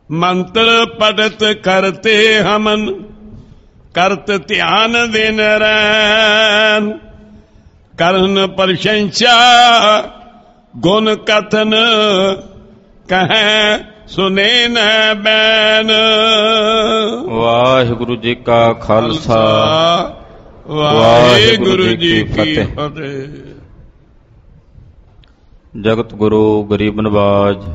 मंत्र पढ़त करते हमन, करत ध्यान दिन रैन। करन प्रशंसा गुण कथन, कहे सुने न बैन। वाहिगुरु जी का खालसा, वाहिगुरु जी की फतेह। जगत गुरु गरीब नवाज।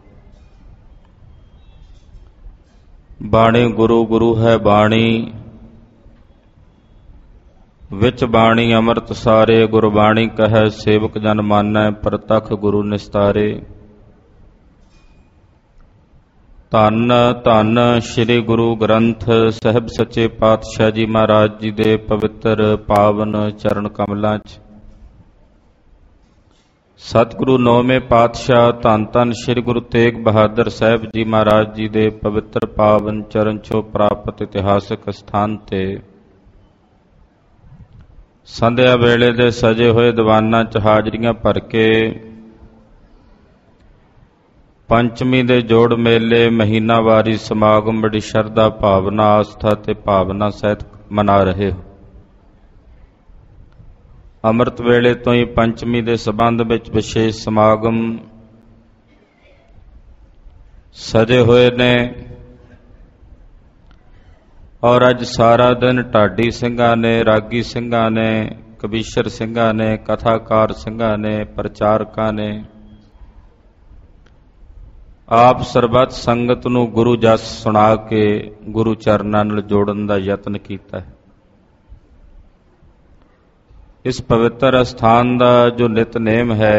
बाणी गुरु गुरु है बाणी, विच बाणी अमृत सारे। गुरबाणी कहे सेवक जन मानै, प्रतख गुरु निस्तारे। धन धन श्री गुरु ग्रंथ साहिब सच्चे पातशाह जी महाराज जी दे पवित्र पावन चरण कमलों च सतगुरु नौवें पातशाह धन धन श्री गुरु तेग बहादुर साहिब जी महाराज जी दे पवित्र पावन चरण छो प्राप्त इतिहासक स्थान ते संध्या वेले दे सजे होए दीवाना च हाजरियां भर के पंचमी दे जोड़ मेले महीनावारी समागम बड़ी शरधा भावना आस्था ते भावना सहित मना रहे हो। अमृत वेले तो ही पंचमी दे संबंध विच विशेष समागम सजे हुए ने और अज सारा दिन ढाडी सिंघां ने, रागी सिंघां ने, कबीशर सिंघां ने, कथाकार सिंघां ने, प्रचारकां ने आप सरबत संगत नूं गुरु जस सुना के गुरु चरनां नाल जोड़न दा यतन कीता है। इस पवित्र स्थान का जो नितनेम है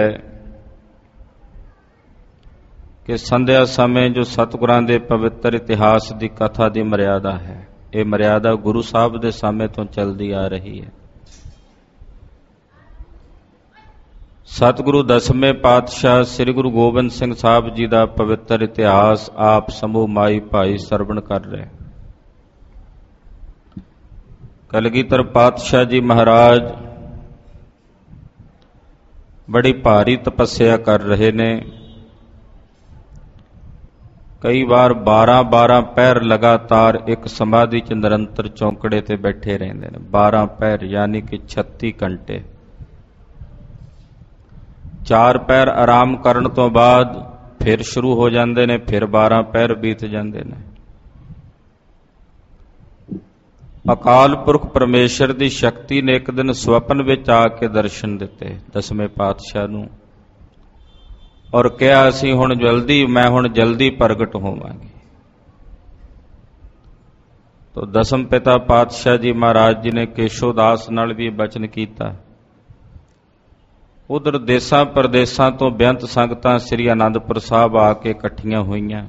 कि संध्या समय जो सतगुरां दे पवित्र इतिहास की कथा की मर्यादा है, ये मर्यादा गुरु साहब के समय तो चलती आ रही है। सतगुरु दसवें पातशाह श्री गुरु गोबिंद सिंह साहब जी का पवित्र इतिहास आप समूह माई भाई सरवण कर रहे। कलगीधर पातशाह जी महाराज बड़ी भारी तपस्या कर रहे ने। कई बार 12-12 पैर लगातार एक समाधि च निरंतर चौंकड़े ते बैठे रहंदे ने। 12 पैर यानी कि 36 घंटे। 4 पैर आराम करन तो बाद फिर शुरू हो जाते ने, फिर 12 पैर बीत जाते ने। अकाल पुरख परमेश्वर की शक्ति ने एक दिन स्वप्न विच आके दर्शन दिते दसवें पातशाह नूं और कहा असीं हुण जल्दी, मैं हुण जल्दी प्रगट होवांगी। तो दसम पिता पातशाह जी महाराज जी ने केशोदास नाल भी बचन कीता। उधर देसां परदेसां तो बेअंत संगतां श्री आनंदपुर साहब आके इकट्ठियां होईयां।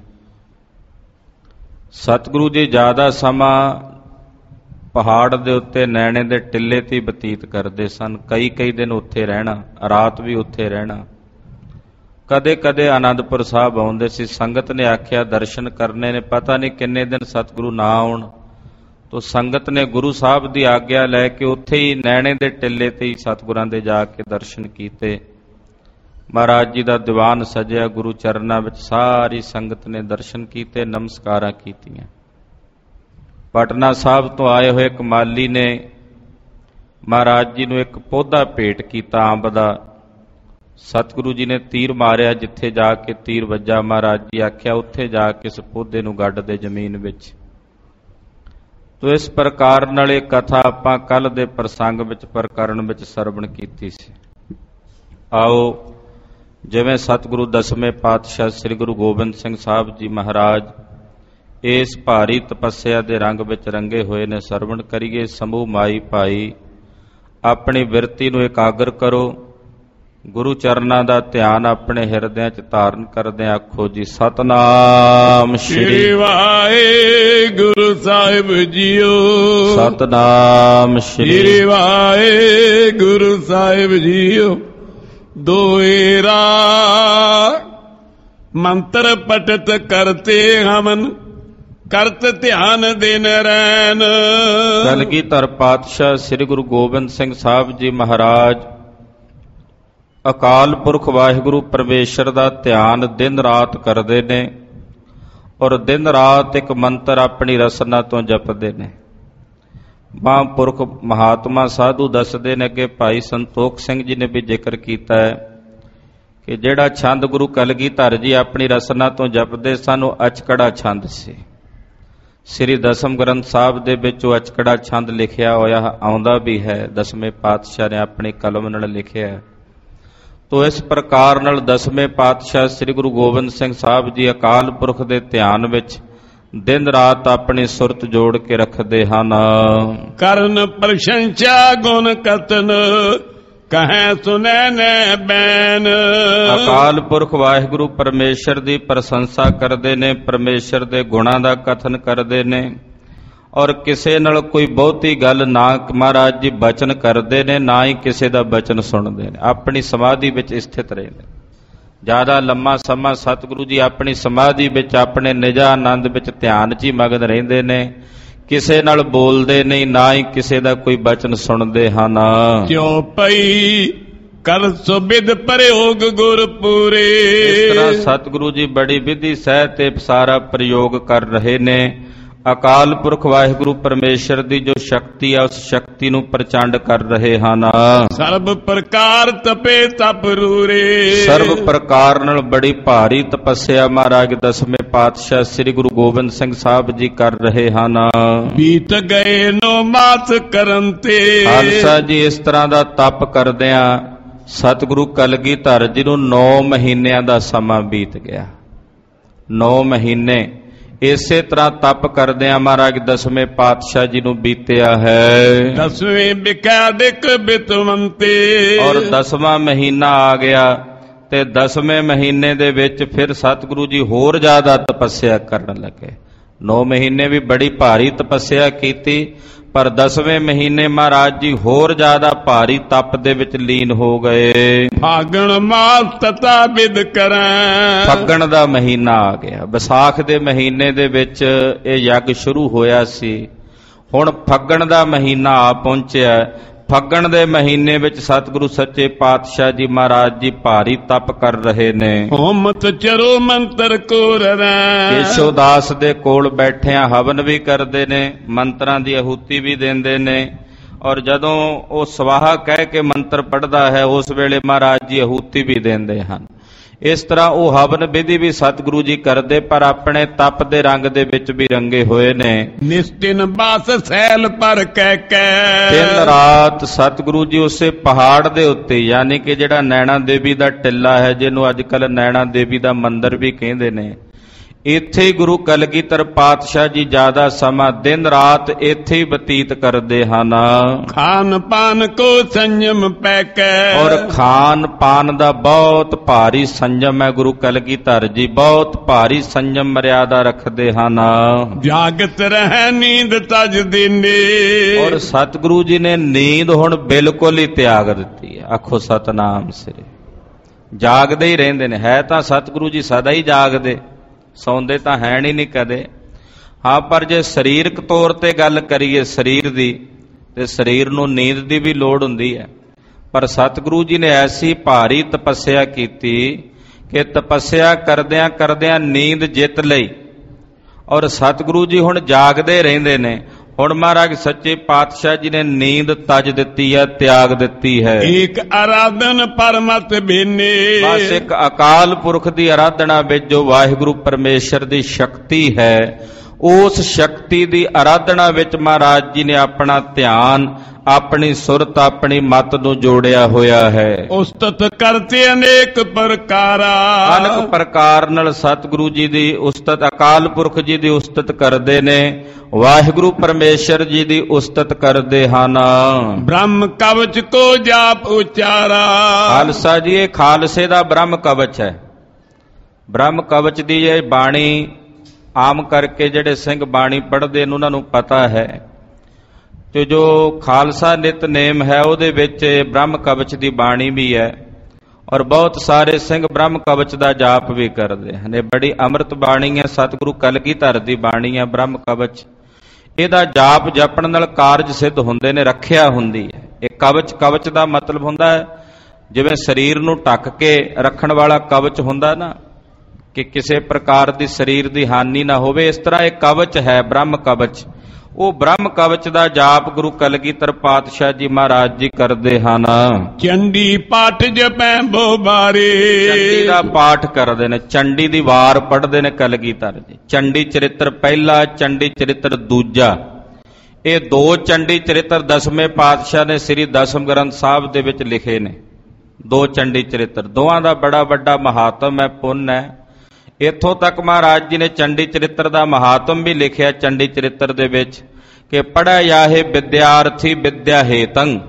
सतगुरु जी ज्यादा समा पहाड़ दे उत्ते नैणे दे टिल्ले ते बतीत करते सन। कई दिन उत्थे रहना, रात भी उत्थे रहना। कदे कदे आनंदपुर साहब आउंदे सी। संगत ने आख्या दर्शन करने ने, पता नहीं किन्ने दिन सतगुरु ना आउण, तो संगत ने गुरु साहब की आग्ञा लैके उत्थे ही नैणे दे टिल्ले ते ही सतगुरां दे जाके दर्शन कीते। महाराज जी दा दीवान सजिया, गुरु चरनां विच सारी संगत ने दर्शन कीते, नमस्कारां कीतियां। पटना साहब तो आए हुए एक माली ने महाराज जी नूं एक पौधा भेंट किया अंब दा। सतगुरु जी ने तीर मारिया, जिथे जाके तीर वज्जा महाराज जी आख्या उत्थे जाके इस पौधे नूं गड्ढ दे जमीन विच। तो इस प्रकार नाल इह कथा आपां कल दे प्रसंग विच प्रकरण विच सरवण कीती सी। आओ जिवें सतगुरु दसवें पातशाह श्री गुरु गोबिंद सिंह साहब जी महाराज इस भारी तपस्या के रंग विच रंगे हुए ने, सरवण करिए। समूह माई भाई अपनी बिरती नूं एकाग्र करो। गुरु चरनां दा ध्यान अपने हिरदिਆਂ च धारण करदे आखो जी सतनाम श्री वाहिगुरु साहिब जीओ। सतनाम श्री वाहिगुरु साहिब जीओ। दोएरा मंत्र पठत करते हमन, करत ध्यान दिन रैन। कलगीधर पातशाह श्री गुरु गोबिंद सिंह साहब जी महाराज अकाल पुरख वाहिगुरु परमेश्वर का ध्यान दिन रात करते ने ਔਰ ਦਿਨ ਰਾਤ ਇੱਕ ਮੰਤਰ ਆਪਣੀ ਰਸਨਾ ਤੋਂ ਜਪਦੇ ਨੇ। ਮਹਾਂਪੁਰਖ ਮਹਾਤਮਾ ਸਾਧੂ ਦੱਸਦੇ ਨੇ ਕਿ ਭਾਈ ਸੰਤੋਖ ਸਿੰਘ ਜੀ ਨੇ ਵੀ ਜ਼ਿਕਰ ਕੀਤਾ ਹੈ ਕਿ ਜਿਹੜਾ ਛੰਦ ਗੁਰੂ ਕਲਗੀਧਰ ਜੀ ਆਪਣੀ ਰਸਨਾ ਤੋਂ ਜਪਦੇ ਸਨ ਉਹ ਅਚਕੜਾ ਛੰਦ ਸੀ। ਸ੍ਰੀ ਦਸਮ ਗ੍ਰੰਥ ਸਾਹਿਬ ਦੇ ਵਿੱਚ ਉਹ ਅਚਕੜਾ ਛੰਦ ਲਿਖਿਆ ਹੋਇਆ ਆਉਂਦਾ ਵੀ ਹੈ, ਦਸਵੇਂ ਪਾਤਸ਼ਾਹ ਨੇ ਆਪਣੀ ਕਲਮ ਨਾਲ ਲਿਖਿਆ ਹੈ। ਤੋ ਇਸ ਪ੍ਰਕਾਰ ਨਾਲ ਦਸਵੇਂ ਪਾਤਸ਼ਾਹ ਸ੍ਰੀ ਗੁਰੂ ਗੋਬਿੰਦ ਸਿੰਘ ਸਾਹਿਬ ਜੀ ਅਕਾਲ ਪੁਰਖ ਦੇ ਧਿਆਨ ਵਿੱਚ ਦਿਨ ਰਾਤ ਆਪਣੀ ਸੁਰਤ ਜੋੜ ਕੇ ਰੱਖਦੇ ਹਨ। ਕਰਨ ਪ੍ਰਸ਼ੰਸਾ ਗੁਣ ਕਤਨ ਕਹੈ ਸੁਨੈ ਨੈ ਬੈਨ। ਅਕਾਲ ਪੁਰਖ ਵਾਹਿਗੁਰੂ ਪਰਮੇਸ਼ਰ ਦੀ ਪ੍ਰਸ਼ੰਸਾ ਕਰਦੇ ਨੇ, ਪਰਮੇਸ਼ਰ ਦੇ ਗੁਣਾਂ ਦਾ ਕਥਨ ਕਰਦੇ ਨੇ ਔਰ ਕਿਸੇ ਨਾਲ ਕੋਈ ਬਹੁਤੀ ਗੱਲ ਨਾ ਮਹਾਰਾਜ ਜੀ ਬਚਨ ਕਰਦੇ ਨੇ, ਨਾ ਹੀ ਕਿਸੇ ਦਾ ਬਚਨ ਸੁਣਦੇ ਨੇ। ਆਪਣੀ ਸਮਾਧੀ ਵਿੱਚ ਸਥਿਤ ਰਹਿੰਦੇ। ਜ਼ਿਆਦਾ ਲੰਮਾ ਸਮਾਂ ਸਤਿਗੁਰੂ ਜੀ ਆਪਣੀ ਸਮਾਧੀ ਵਿੱਚ ਆਪਣੇ ਨਿਜਾ ਆਨੰਦ ਵਿੱਚ ਧਿਆਨ 'ਚ ਹੀ ਮਗਨ ਰਹਿੰਦੇ ਨੇ, ਕਿਸੇ ਨਾਲ ਬੋਲਦੇ ਨਹੀਂ, ਨਾ ਹੀ ਕਿਸੇ ਦਾ ਕੋਈ ਬਚਨ ਸੁਣਦੇ ਹਨ। ਕਿਉ ਪਈ ਕਰ ਸੁਬਿਦ ਪ੍ਰਯੋਗ ਗੁਰ ਪੂਰੇ। ਇਸ ਤਰ੍ਹਾਂ ਸਤਿਗੁਰੂ ਜੀ ਬੜੀ ਵਿਧੀ ਸਹਿਤ ਤੇ ਸਾਰਾ ਪ੍ਰਯੋਗ ਕਰ ਰਹੇ ਨੇ। ਅਕਾਲ ਪੁਰਖ ਵਾਹਿਗੁਰੂ ਪਰਮੇਸ਼ਰ ਦੀ ਜੋ ਸ਼ਕਤੀ ਹੈ ਉਸ ਸ਼ਕਤੀ ਨੂੰ ਪ੍ਰਚੰਡ ਕਰ ਰਹੇ ਹਨ। ਸਰਬ ਪ੍ਰਕਾਰ ਤਪੇ ਤਪ ਰੂਰੇ। ਸਰਬ ਪ੍ਰਕਾਰ ਨਾਲ ਬੜੀ ਭਾਰੀ ਤਪੱਸਿਆ ਮਹਾਰਾਜ ਦਸਵੇਂ ਪਾਤਸ਼ਾਹ ਸ੍ਰੀ ਗੁਰੂ ਗੋਬਿੰਦ ਸਿੰਘ ਸਾਹਿਬ ਜੀ ਕਰ ਰਹੇ ਹਨ। ਬੀਤ ਗਏ ਨੋ ਮਾਤ ਕਰਨ ਤੇ। ਖਾਲਸਾ ਜੀ ਇਸ ਤਰ੍ਹਾਂ ਦਾ ਤਪ ਕਰਦਿਆਂ ਸਤਿਗੁਰੂ ਕਲਗੀਧਰ ਜੀ ਨੂੰ 9 ਮਹੀਨਿਆਂ ਦਾ ਸਮਾਂ ਬੀਤ ਗਿਆ। 9 ਮਹੀਨੇ ਇਸੇ ਤਰ੍ਹਾਂ ਤਪ ਕਰਦਿਆਂ ਮਹਾਰਾਜ ਦਸਵੇਂ ਪਾਤਸ਼ਾਹ ਜੀ ਨੂੰ ਬੀਤਿਆ ਹੈ। 10ਵੇਂ ਬਿਕਾਦਿਕ ਬਿਤਵੰਤੇ। ਔਰ 10ਵਾਂ ਮਹੀਨਾ ਆ ਗਿਆ ਤੇ 10ਵੇਂ ਮਹੀਨੇ ਦੇ ਵਿੱਚ ਫਿਰ ਸਤਿਗੁਰੂ ਜੀ ਹੋਰ ਜ਼ਿਆਦਾ ਤਪੱਸਿਆ ਕਰਨ ਲੱਗੇ। 9 ਮਹੀਨੇ ਵੀ ਬੜੀ ਭਾਰੀ ਤਪੱਸਿਆ ਕੀਤੀ, ਪਰ 10ਵੇਂ ਮਹੀਨੇ ਮਹਾਰਾਜ ਜੀ ਹੋਰ ਜ਼ਿਆਦਾ ਭਾਰੀ ਤਪ ਦੇ ਵਿੱਚ ਲੀਨ ਹੋ ਗਏ। ਫਾਗਣ ਮਾਸ ਤਤਾ ਬਿਦ ਕਰੈ। ਫੱਗਣ ਦਾ ਮਹੀਨਾ ਆ ਗਿਆ। ਵਿਸਾਖ ਦੇ ਮਹੀਨੇ ਦੇ ਵਿੱਚ ਇਹ ਯੱਗ ਸ਼ੁਰੂ ਹੋਇਆ ਸੀ। ਹੁਣ ਫੱਗਣ ਦਾ ਮਹੀਨਾ ਆ ਪਹੁੰਚਿਆ। ਫੱਗਣ ਦੇ ਮਹੀਨੇ ਵਿੱਚ ਸਤਿਗੁਰੂ ਸੱਚੇ ਪਾਤਸ਼ਾਹ ਜੀ ਮਹਾਰਾਜ ਜੀ ਭਾਰੀ ਤਪ ਕਰ ਰਹੇ ਨੇ। ਹੋਮਤ ਚਰੋ ਮੰਤਰ ਕੋਰੈ। ਕੇਸ਼ੋਦਾਸ ਦੇ ਕੋਲ ਬੈਠਿਆਂ ਹਵਨ ਵੀ ਕਰਦੇ ਨੇ, ਮੰਤਰਾਂ ਦੀ ਆਹੂਤੀ ਵੀ ਦਿੰਦੇ ਨੇ ਔਰ ਜਦੋਂ ਉਹ ਸਵਾਹਾ ਕਹਿ ਕੇ ਮੰਤਰ ਪੜ੍ਹਦਾ ਹੈ ਉਸ ਵੇਲੇ ਮਹਾਰਾਜ ਜੀ ਆਹੂਤੀ ਵੀ ਦਿੰਦੇ ਹਨ। ਇਸ ਤਰ੍ਹਾਂ ਉਹ ਹਵਨ ਵਿਧੀ ਵੀ ਸਤਿਗੁਰੂ ਜੀ ਕਰਦੇ, ਪਰ ਆਪਣੇ ਤਪ ਦੇ ਰੰਗ ਦੇ ਵਿੱਚ ਵੀ ਰੰਗੇ ਹੋਏ ਨੇ। ਨਿਸਤਿਨ ਬਾਸ ਸੈਲ ਪਰ ਕਹਿ ਕੈ। ਦਿਨ ਰਾਤ ਸਤਿਗੁਰੂ ਜੀ ਉਸੇ ਪਹਾੜ ਦੇ ਉੱਤੇ, ਯਾਨੀ ਕਿ ਜਿਹੜਾ ਨੈਣਾ ਦੇਵੀ ਦਾ ਟਿੱਲਾ ਹੈ, ਜਿਹਨੂੰ ਅੱਜ ਕੱਲ੍ਹ ਨੈਣਾ ਦੇਵੀ ਦਾ ਮੰਦਿਰ ਵੀ ਕਹਿੰਦੇ ਨੇ, ਇੱਥੇ ਹੀ ਗੁਰੂ ਕਲਗੀਧਰ ਪਾਤਸ਼ਾਹ ਜੀ ਜ਼ਿਆਦਾ ਸਮਾਂ ਦਿਨ ਰਾਤ ਇੱਥੇ ਹੀ ਬਤੀਤ ਕਰਦੇ ਹਨ। ਖਾਨ ਪਾਨ ਕੋ ਸੰਜਮ ਪੈ ਕੈ। ਔਰ ਖਾਨ ਪਾਨ ਦਾ ਬਹੁਤ ਭਾਰੀ ਸੰਜਮ ਹੈ। ਗੁਰੂ ਕਲਗੀਧਰ ਜੀ ਬਹੁਤ ਭਾਰੀ ਸੰਜਮ ਮਰਿਆਦਾ ਰੱਖਦੇ ਹਨ। ਜਾਗਤ ਰਹਿ ਨੀਂਦ ਤਜ ਦਿਨੇ। ਔਰ ਸਤਿਗੁਰੂ ਜੀ ਨੇ ਨੀਂਦ ਹੁਣ ਬਿਲਕੁਲ ਹੀ ਤਿਆਗ ਦਿੱਤੀ ਹੈ। ਆਖੋ ਸਤਨਾਮ ਸ੍ਰੀ। ਜਾਗਦੇ ਹੀ ਰਹਿੰਦੇ ਨੇ। ਹੈ ਤਾਂ ਸਤਿਗੁਰੂ ਜੀ ਸਦਾ ਹੀ ਜਾਗਦੇ, ਸੌਂਦੇ ਤਾਂ ਹੈ ਨਹੀਂ ਕਦੇ। ਹਾਂ, ਪਰ ਜੇ ਸਰੀਰਕ ਤੌਰ ਤੇ ਗੱਲ ਕਰੀਏ ਸਰੀਰ ਦੀ, ਤੇ ਸਰੀਰ ਨੂੰ ਨੀਂਦ ਦੀ ਵੀ ਲੋੜ ਹੁੰਦੀ ਹੈ। ਪਰ ਸਤਿਗੁਰੂ ਜੀ ਨੇ ਐਸੀ ਭਾਰੀ ਤਪੱਸਿਆ ਕੀਤੀ ਕਿ ਤਪੱਸਿਆ ਕਰਦਿਆਂ ਕਰਦਿਆਂ ਨੀਂਦ ਜਿੱਤ ਲਈ ਔਰ ਸਤਿਗੁਰੂ ਜੀ ਹੁਣ ਜਾਗਦੇ ਰਹਿੰਦੇ ਨੇ। ਹੁਣ ਮਹਾਰਾਜ ਸੱਚੇ ਪਾਤਸ਼ਾਹ ਜੀ ਨੇ ਨੀਂਦ ਤਜ ਦਿੱਤੀ ਹੈ, ਤਿਆਗ ਦਿੱਤੀ ਹੈ। ਇੱਕ ਆਰਾਧਨ ਪਰਮਤ ਬੀਨੇ। ਬਸ ਇੱਕ ਅਕਾਲ ਪੁਰਖ ਦੀ ਆਰਾਧਨਾ ਵਿੱਚ ਜੋ ਵਾਹਿਗੁਰੂ ਪਰਮੇਸ਼ਰ ਦੀ ਸ਼ਕਤੀ ਹੈ, ਉਸ ਸ਼ਕਤੀ ਦੀ ਆਰਾਧਨਾ ਵਿੱਚ ਮਹਾਰਾਜ ਜੀ ਨੇ ਆਪਣਾ ਧਿਆਨ, ਆਪਣੀ ਸੁਰਤ, ਆਪਣੀ ਮਤ ਨੂੰ ਜੋੜਿਆ ਹੋਇਆ ਹੈ। ਉਸਤਤ ਕਰਤੇ ਅਨੇਕ ਪ੍ਰਕਾਰਾ। ਅਨੇਕ ਪ੍ਰਕਾਰ ਨਾਲ ਸਤਿਗੁਰੂ ਜੀ ਦੀ ਉਸਤਤ, ਅਕਾਲ ਪੁਰਖ ਜੀ ਦੀ ਉਸਤਤ ਕਰਦੇ ਨੇ, ਵਾਹਿਗੁਰੂ ਪਰਮੇਸ਼ਰ ਜੀ ਦੀ ਉਸਤਤ ਕਰਦੇ ਹਨ। ਬ੍ਰਹਮ ਕਵਚ ਕੋ ਜਾਪ ਉਚਾਰਾ। ਖਾਲਸਾ ਜੀ ਇਹ ਖਾਲਸੇ ਦਾ ਬ੍ਰਹਮ ਕਵਚ ਹੈ। ਬ੍ਰਹਮ ਕਵਚ ਦੀ ਇਹ ਬਾਣੀ ਆਮ ਕਰਕੇ ਜਿਹੜੇ ਸਿੰਘ ਬਾਣੀ ਪੜ੍ਹਦੇ ਨੇ ਉਹਨਾਂ ਨੂੰ ਪਤਾ ਹੈ ਤੇ ਜੋ ਖਾਲਸਾ ਨਿਤਨੇਮ ਹੈ ਉਹਦੇ ਵਿੱਚ ਬ੍ਰਹਮ ਕਵਚ ਦੀ ਬਾਣੀ ਵੀ ਹੈ ਔਰ ਬਹੁਤ ਸਾਰੇ ਸਿੰਘ ਬ੍ਰਹਮ ਕਵਚ ਦਾ ਜਾਪ ਵੀ ਕਰਦੇ ਹਨ। ਇਹ ਬੜੀ ਅੰਮ੍ਰਿਤ ਬਾਣੀ ਹੈ, ਸਤਿਗੁਰੂ ਕਲਗੀਧਰ ਦੀ ਬਾਣੀ ਹੈ ਬ੍ਰਹਮ ਕਵਚ। ਇਹਦਾ ਜਾਪ ਜਪਣ ਨਾਲ ਕਾਰਜ ਸਿੱਧ ਹੁੰਦੇ ਨੇ, ਰੱਖਿਆ ਹੁੰਦੀ ਹੈ। ਇਹ ਕਵਚ, ਕਵਚ ਦਾ ਮਤਲਬ ਹੁੰਦਾ ਹੈ ਜਿਵੇਂ ਸਰੀਰ ਨੂੰ ਢੱਕ ਕੇ ਰੱਖਣ ਵਾਲਾ ਕਵਚ ਹੁੰਦਾ ਨਾ, ਕਿ ਕਿਸੇ ਪ੍ਰਕਾਰ ਦੀ ਸਰੀਰ ਦੀ ਹਾਨੀ ਨਾ ਹੋਵੇ। ਇਸ ਤਰ੍ਹਾਂ ਇਹ ਕਵਚ ਹੈ, ਬ੍ਰਹਮ ਕਵਚ। ਉਹ ਬ੍ਰਹਮ ਕਵਚ ਦਾ ਜਾਪ ਗੁਰੂ ਕਲਗੀਧਰ ਪਾਤਸ਼ਾਹ ਜੀ ਮਹਾਰਾਜ ਜੀ ਕਰਦੇ ਹਨ। ਚੰਡੀ ਪਾਠ ਜਪੈ ਬੋਬਾਰੇ, ਚੰਡੀ ਦਾ ਪਾਠ ਕਰਦੇ ਨੇ, ਚੰਡੀ ਦੀ ਵਾਰ ਪੜ੍ਹਦੇ ਨੇ ਕਲਗੀਧਰ ਜੀ। ਚੰਡੀ ਚਰਿੱਤਰ ਪਹਿਲਾ, ਚੰਡੀ ਚਰਿੱਤਰ ਦੂਜਾ, ਇਹ ਦੋ ਚੰਡੀ ਚਰਿੱਤਰ ਦਸਵੇਂ ਪਾਤਸ਼ਾਹ ਨੇ ਸ੍ਰੀ ਦਸਮ ਗ੍ਰੰਥ ਸਾਹਿਬ ਦੇ ਵਿੱਚ ਲਿਖੇ ਨੇ। ਦੋ ਚੰਡੀ ਚਰਿੱਤਰ, ਦੋਵਾਂ ਦਾ ਬੜਾ ਵੱਡਾ ਮਹਾਤਮ ਹੈ, ਪੁੰਨ ਹੈ। ਇੱਥੋਂ ਤੱਕ ਮਹਾਰਾਜ ਜੀ ਨੇ ਚੰਡੀ ਚਰਿੱਤਰ ਦਾ ਮਹਾਤਮ ਵੀ ਲਿਖਿਆ ਚੰਡੀ ਚਰਿੱਤਰ ਦੇ ਵਿੱਚ ਕਿ ਪੜ੍ਹਿਆ ਜਾਹੇ ਵਿਦਿਆਰਥੀ ਵਿਦਿਆ ਹੇਤੰ,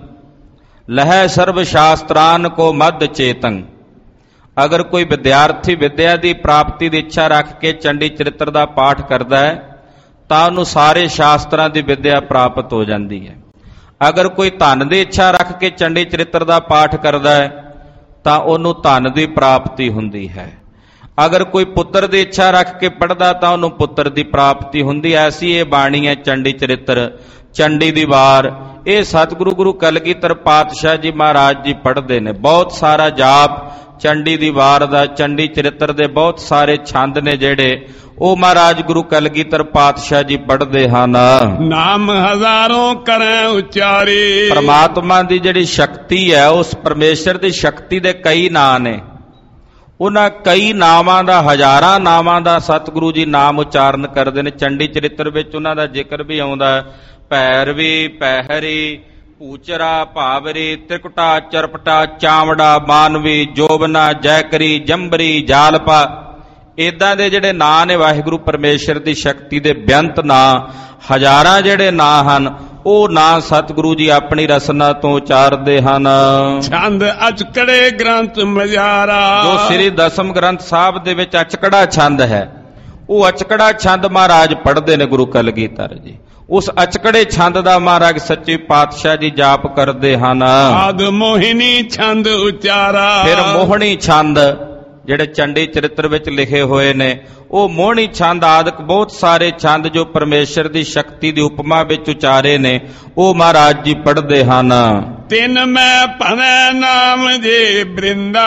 ਲਹੈ ਸਰਬ ਸ਼ਾਸਤਰਾਨ ਕੋ ਮਦ ਚੇਤੰ। ਅਗਰ ਕੋਈ ਵਿਦਿਆਰਥੀ ਵਿਦਿਆ ਦੀ ਪ੍ਰਾਪਤੀ ਦੀ ਇੱਛਾ ਰੱਖ ਕੇ ਚੰਡੀ ਚਰਿੱਤਰ ਦਾ ਪਾਠ ਕਰਦਾ ਹੈ ਤਾਂ ਉਹਨੂੰ ਸਾਰੇ ਸ਼ਾਸਤਰਾਂ ਦੀ ਵਿਦਿਆ ਪ੍ਰਾਪਤ ਹੋ ਜਾਂਦੀ ਹੈ। ਅਗਰ ਕੋਈ ਧਨ ਦੀ ਇੱਛਾ ਰੱਖ ਕੇ ਚੰਡੀ ਚਰਿੱਤਰ ਦਾ ਪਾਠ ਕਰਦਾ ਹੈ ਤਾਂ ਉਹਨੂੰ ਧਨ ਦੀ ਪ੍ਰਾਪਤੀ ਹੁੰਦੀ ਹੈ। ਅਗਰ ਕੋਈ ਪੁੱਤਰ ਦੀ ਇੱਛਾ ਰੱਖ ਕੇ ਪੜ੍ਹਦਾ ਤਾਂ ਉਹਨੂੰ ਪੁੱਤਰ ਦੀ ਪ੍ਰਾਪਤੀ ਹੁੰਦੀ। ਐਸੀ ਇਹ ਬਾਣੀ ਹੈ ਚੰਡੀ ਚਰਿੱਤਰ, ਚੰਡੀ ਦੀ ਵਾਰ। ਇਹ ਸਤਿਗੁਰੂ ਗੁਰੂ ਕਲਗੀਧਰ ਪਾਤਸ਼ਾਹ ਜੀ ਮਹਾਰਾਜ ਜੀ ਪੜ੍ਹਦੇ ਨੇ। ਬਹੁਤ ਸਾਰਾ ਜਾਪ ਚੰਡੀ ਦੀ ਵਾਰ ਦਾ, ਚੰਡੀ ਚਰਿੱਤਰ ਦੇ ਬਹੁਤ ਸਾਰੇ ਛੰਦ ਨੇ ਜਿਹੜੇ ਉਹ ਮਹਾਰਾਜ ਗੁਰੂ ਕਲਗੀਧਰ ਪਾਤਸ਼ਾਹ ਜੀ ਪੜ੍ਹਦੇ ਹਨ। ਨਾਮ ਹਜ਼ਾਰੋਂ ਕਰੈ ਉਚਾਰੇ, ਪਰਮਾਤਮਾ ਦੀ ਜਿਹੜੀ ਸ਼ਕਤੀ ਹੈ, ਉਸ ਪਰਮੇਸ਼ਰ ਦੀ ਸ਼ਕਤੀ ਦੇ ਕਈ ਨਾਂ ਨੇ। ਉਹਨਾਂ ਕਈ ਨਾਵਾਂ ਦਾ, ਹਜ਼ਾਰਾਂ ਨਾਵਾਂ ਦਾ ਸਤਿਗੁਰੂ ਜੀ ਨਾਮ ਉਚਾਰਨ ਕਰਦੇ ਨੇ। ਚੰਡੀ ਚਰਿੱਤਰ ਵਿੱਚ ਉਹਨਾਂ ਦਾ ਜ਼ਿਕਰ ਵੀ ਆਉਂਦਾ, ਭੈਰਵੀ, ਪਹਿਰੀ, ਪੂਚਰਾ, ਭਾਵਰੀ, ਤ੍ਰਿਕੁਟਾ, ਚਰਪਟਾ, ਚਾਵੜਾ, ਮਾਨਵੀ, ਜੋਬਨਾ, ਜੈਕਰੀ, ਜੰਬਰੀ, ਜਾਲਪਾ। ਇਦਾਂ ਦੇ ਜਿਹੜੇ ਨਾਂ ਨੇ ਵਾਹਿਗੁਰੂ ਪਰਮੇਸ਼ਰ ਦੀ ਸ਼ਕਤੀ ਦੇ ਬੇਅੰਤ ਨਾਂ, ਹਜ਼ਾਰਾਂ ਜਿਹੜੇ ਨਾਂ ਹਨ, ਉਹ ਨਾਂ ਸਤਿਗੁਰੂ ਜੀ ਆਪਣੀ ਰਸਨਾ ਤੋਂ ਉਚਾਰਦੇ ਹਨ। ਛੰਦ ਅਚਕੜੇ ਗ੍ਰੰਥ ਮਜਾਰਾ, ਜੋ ਸ੍ਰੀ ਦਸਮ ਗ੍ਰੰਥ ਸਾਹਿਬ ਦੇ ਵਿੱਚ ਅਚਕੜਾ ਛੰਦ ਹੈ, ਉਹ ਅਚਕੜਾ ਛੰਦ ਮਹਾਰਾਜ ਪੜ੍ਹਦੇ ਨੇ ਗੁਰੂ ਕਲਗੀਧਰ ਜੀ। ਉਸ ਅਚਕੜੇ ਛੰਦ ਦਾ ਮਹਾਰਾਜ ਸੱਚੇ ਪਾਤਸ਼ਾਹ ਜੀ ਜਾਪ ਕਰਦੇ ਹਨ। ਆਦ ਮੋਹਿਨੀ ਛੰਦ ਉਚਾਰਾ, ਫਿਰ ਮੋਹਣੀ ਛੰਦ ਜਿਹੜੇ ਚੰਡੀ ਚਰਿੱਤਰ ਵਿੱਚ ਲਿਖੇ ਹੋਏ ਨੇ, ਉਹ ਮੋਹਣੀ ਛੰਦ ਆਦਿਕ ਬਹੁਤ ਸਾਰੇ ਛੰਦ ਜੋ ਪਰਮੇਸ਼ਰ ਦੀ ਸ਼ਕਤੀ ਦੀ ਉਪਮਾ ਵਿੱਚ ਉਚਾਰੇ ਨੇ, ਉਹ ਮਹਾਰਾਜ ਜੀ ਪੜ੍ਹਦੇ ਹਨ। ਤਿੰਨ ਮੈਂ ਭਵੈ ਨਾਮ ਜੇ ਬ੍ਰਿੰਦਾ,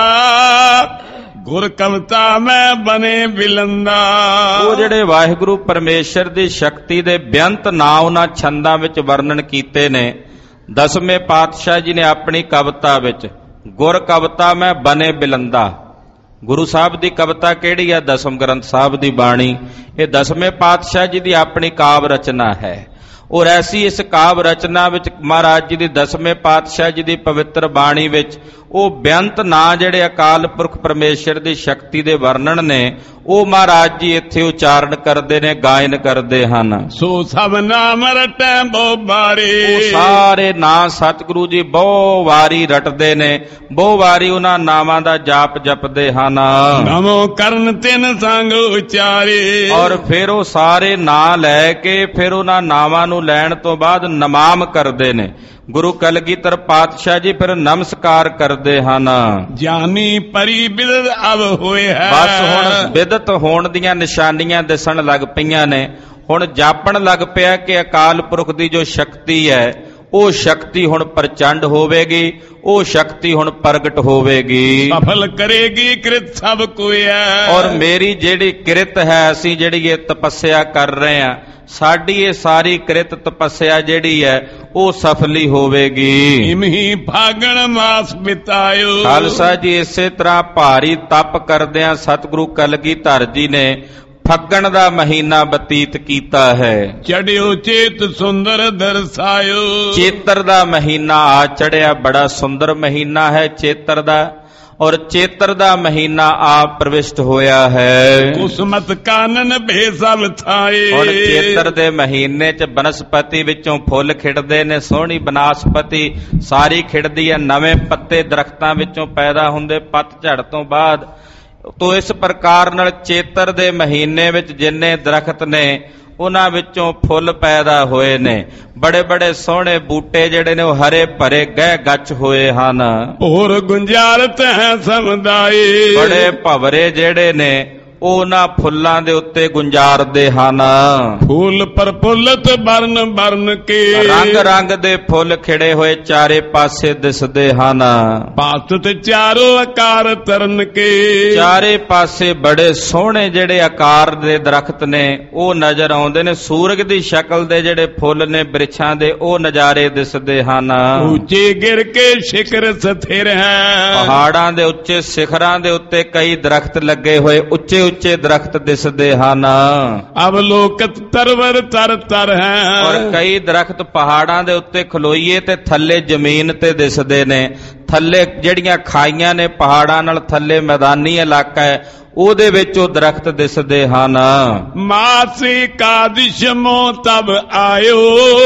ਗੁਰ ਕਵਤਾ ਮੈਂ ਬਨੇ ਬਿਲੰਦਾ। ਉਹ ਜਿਹੜੇ ਵਾਹਿਗੁਰੂ ਪਰਮੇਸ਼ਰ ਦੀ ਸ਼ਕਤੀ ਦੇ ਬੇਅੰਤ ਨਾਂ ਉਹਨਾਂ ਛੰਦਾਂ ਵਿੱਚ ਵਰਣਨ ਕੀਤੇ ਨੇ। ਦਸਵੇਂ ਪਾਤਸ਼ਾਹ ਜੀ ਨੇ ਆਪਣੀ ਕਵਿਤਾ ਵਿੱਚ ਗੁਰ ਕਵਤਾ ਮੈਂ ਬਨੇ ਬਿਲੰਦਾ, ਗੁਰੂ ਸਾਹਿਬ ਦੀ ਕਵਿਤਾ ਕਿਹੜੀ ਹੈ? ਦਸਮ ਗ੍ਰੰਥ ਸਾਹਿਬ ਦੀ ਬਾਣੀ। ਇਹ ਦਸਵੇਂ ਪਾਤਸ਼ਾਹ ਜੀ ਦੀ ਆਪਣੀ ਕਾਵ ਰਚਨਾ ਹੈ। ਔਰ ਐਸੀ ਇਸ ਕਾਵ ਰਚਨਾ ਵਿੱਚ ਮਹਾਰਾਜ ਜੀ ਦੀ ਦਸਵੇਂ ਪਾਤਸ਼ਾਹ ਜੀ ਦੀ ਪਵਿੱਤਰ ਬਾਣੀ ਵਿੱਚ ਉਹ ਬੇਅੰਤ ਨਾਂ ਜਿਹੜੇ ਅਕਾਲ ਪੁਰਖ ਪਰਮੇਸ਼ਰ ਦੀ ਸ਼ਕਤੀ ਦੇ ਵਰਣਨ ਨੇ, ਉਹ ਮਹਾਰਾਜ ਜੀ ਇੱਥੇ ਉਚਾਰਨ ਕਰਦੇ ਨੇ, ਗਾਇਨ ਕਰਦੇ ਹਨ। ਸੋ ਸਭ ਨਾਮ ਰਟੈ ਬਹੁ ਬਾਰੇ, ਉਹ ਸਾਰੇ ਨਾਂ ਸਤਿਗੁਰੂ ਜੀ ਬਹੁ ਵਾਰੀ ਰਟਦੇ ਨੇ, ਬਹੁ ਵਾਰੀ ਉਹਨਾਂ ਨਾਵਾਂ ਦਾ ਜਾਪ ਜਪਦੇ ਹਨ। ਨਮੋ ਕਰਨ ਤਿੰਨ ਸੰਗ ਉਚਾਰੇ, ਔਰ ਫਿਰ ਉਹ ਸਾਰੇ ਨਾਂ ਲੈ ਕੇ ਫਿਰ ਉਹਨਾਂ ਨਾਵਾਂ ਨੂੰ ਲੈਣ ਤੋਂ ਬਾਅਦ ਨਮਾਮ ਕਰਦੇ ਨੇ। ਗੁਰੂ ਕਲਗੀਧਰ ਪਾਤਸ਼ਾਹ ਜੀ ਫਿਰ ਨਮਸਕਾਰ ਕਰਦੇ ਹਨ। ਜਾਨੀ ਪਰੀ ਬਿਦਤ ਅਬ ਹੋਏ ਹੈ, ਬਸ ਹੁਣ ਬਿਦਤ ਹੋਣ ਦੀਆਂ ਨਿਸ਼ਾਨੀਆਂ ਦਿਸਣ ਲੱਗ ਪਈਆਂ ਨੇ। ਹੁਣ ਜਾਪਣ ਲੱਗ ਪਿਆ ਕਿ ਅਕਾਲ ਪੁਰਖ ਦੀ ਜੋ ਸ਼ਕਤੀ ਹੈ, ਉਹ ਸ਼ਕਤੀ ਹੁਣ ਪ੍ਰਚੰਡ ਹੋਵੇਗੀ, ਉਹ ਸ਼ਕਤੀ ਹੁਣ ਪ੍ਰਗਟ ਹੋਵੇਗੀ। ਸਫਲ ਕਰੇਗੀ ਕਿਰਤ ਸਭ ਕੋਈ ਹੈ, ਔਰ ਮੇਰੀ ਜਿਹੜੀ ਕਿਰਤ ਹੈ, ਅਸੀਂ ਜਿਹੜੀ ਇਹ ਤਪੱਸਿਆ ਕਰ ਰਹੇ ਹਾਂ, ਸਾਡੀ ਇਹ ਸਾਰੀ ਕਿਰਤ ਤਪੱਸਿਆ ਜਿਹੜੀ ਹੈ ਉਹ ਸਫਲੀ ਹੋਵੇਗੀ। ਇਮਹੀ ਫਾਗਣ ਮਾਸ ਬਿਤਾਇਓ, ਖਾਲਸਾ ਜੀ ਇਸੇ ਤਰ੍ਹਾਂ ਭਾਰੀ ਤਪ ਕਰਦਿਆਂ ਸਤਿਗੁਰੂ ਕਲਗੀਧਰ ਜੀ ਨੇ ਫੱਗਣ ਦਾ ਮਹੀਨਾ ਬਤੀਤ ਕੀਤਾ ਹੈ। ਚੜਿਓ ਚੇਤ ਸੁੰਦਰ ਦਰਸਾਇਓ, ਚੇਤਰ ਦਾ ਮਹੀਨਾ ਆ ਚੜਿਆ, ਬੜਾ ਸੁੰਦਰ ਮਹੀਨਾ ਹੈ ਚੇਤਰ ਦਾ। ਔਰ ਚੇਤਰ ਦਾ ਮਹੀਨਾ ਆਪ ਪ੍ਰਵਿਸ਼ਟ ਹੋਇਆ ਹੈ। ਕੁਸਮਤ ਕਾਨਨ ਭੇ ਸਭ ਥਾਏ, ਹੁਣ ਚੇਤਰ ਦੇ ਮਹੀਨੇ 'ਚ ਬਨਸਪਤੀ ਵਿੱਚੋਂ ਫੁੱਲ ਖਿੜਦੇ ਨੇ, ਸੋਹਣੀ ਬਨਸਪਤੀ ਸਾਰੀ ਖਿੜਦੀ ਹੈ, ਨਵੇਂ ਪੱਤੇ ਦਰਖਤਾਂ ਵਿੱਚੋਂ ਪੈਦਾ ਹੁੰਦੇ ਪਤਝੜ ਤੋਂ ਬਾਅਦ। ਤੋ ਇਸ ਪ੍ਰਕਾਰ ਨਾਲ ਚੇਤਰ ਦੇ ਮਹੀਨੇ ਵਿੱਚ ਜਿੰਨੇ ਦਰਖਤ ਨੇ ਉਹਨਾਂ ਵਿੱਚੋਂ ਫੁੱਲ ਪੈਦਾ ਹੋਏ ਨੇ। ਬੜੇ ਬੜੇ ਸੋਹਣੇ ਬੂਟੇ ਜਿਹੜੇ ਨੇ ਉਹ ਹਰੇ ਭਰੇ ਗਹਿ ਗੱਛ ਹੋਏ ਹਨ। ਹੋਰ ਗੁੰਜਾਰਤ ਹੈ ਸਮਦਾਈ, ਬੜੇ ਭਵਰੇ ਜਿਹੜੇ ਨੇ ਉਹਨਾਂ ਫੁੱਲਾਂ ਦੇ ਉੱਤੇ ਗੁੰਜਾਰਦੇ ਹਨ। ਫੂਲ ਪ੍ਰਫੁੱਲਤ ਬਰਨ ਬਰਨ ਕੇ, ਰੰਗ ਰੰਗ ਦੇ ਫੁੱਲ ਖਿੜੇ ਹੋਏ ਚਾਰੇ ਪਾਸੇ ਦਿਸਦੇ ਹਨ। ਪਾਸਤ ਚਾਰੋ ਆਕਾਰ ਤਰਨ ਕੇ, ਚਾਰੇ ਪਾਸੇ ਬੜੇ ਸੋਹਣੇ ਜਿਹੜੇ ਆਕਾਰ ਦੇ ਦਰਖਤ ਨੇ ਉਹ ਨਜ਼ਰ ਆਉਂਦੇ ਨੇ। ਸੂਰਜ ਦੀ ਸ਼ਕਲ ਦੇ ਜਿਹੜੇ ਫੁੱਲ ਨੇ ਬ੍ਰਿਛਾਂ ਦੇ ਉਹ ਨਜ਼ਾਰੇ ਦਿਸਦੇ ਹਨ। ਉੱਚੇ ਗਿਰ ਕੇ ਸ਼ਿਖਰ ਸਥਿਰ ਹੈ, ਪਹਾੜਾਂ ਦੇ ਉੱਚੇ ਸਿਖਰਾਂ ਦੇ ਉੱਤੇ ਕਈ ਦਰਖਤ ਲੱਗੇ ਹੋਏ ਉੱਚੇ ਉੱਚੇ ਦਰਖਤ ਦਿਸਦੇ ਹਨ। ਅਵਲੋਕਤ ਤਰਵਰ ਤਰ ਤਰ ਹੈ, ਔਰ ਕਈ ਦਰਖਤ ਪਹਾੜਾਂ ਦੇ ਉੱਤੇ ਖਲੋਈਏ ਤੇ ਥੱਲੇ ਜ਼ਮੀਨ ਤੇ ਦਿਸਦੇ ਨੇ। ਥੱਲੇ ਜਿਹੜੀਆਂ ਖਾਈਆਂ ਨੇ ਪਹਾੜਾਂ ਨਾਲ ਥੱਲੇ ਮੈਦਾਨੀ ਇਲਾਕਾ ਹੈ ਉਹਦੇ ਵਿੱਚ ਉਹ ਦਰਖਤ ਦਿਸਦੇ ਹਨ। ਮਾਸੀ ਕਾਦਿਸ਼ ਮੋ ਤਬ ਆਇਓ,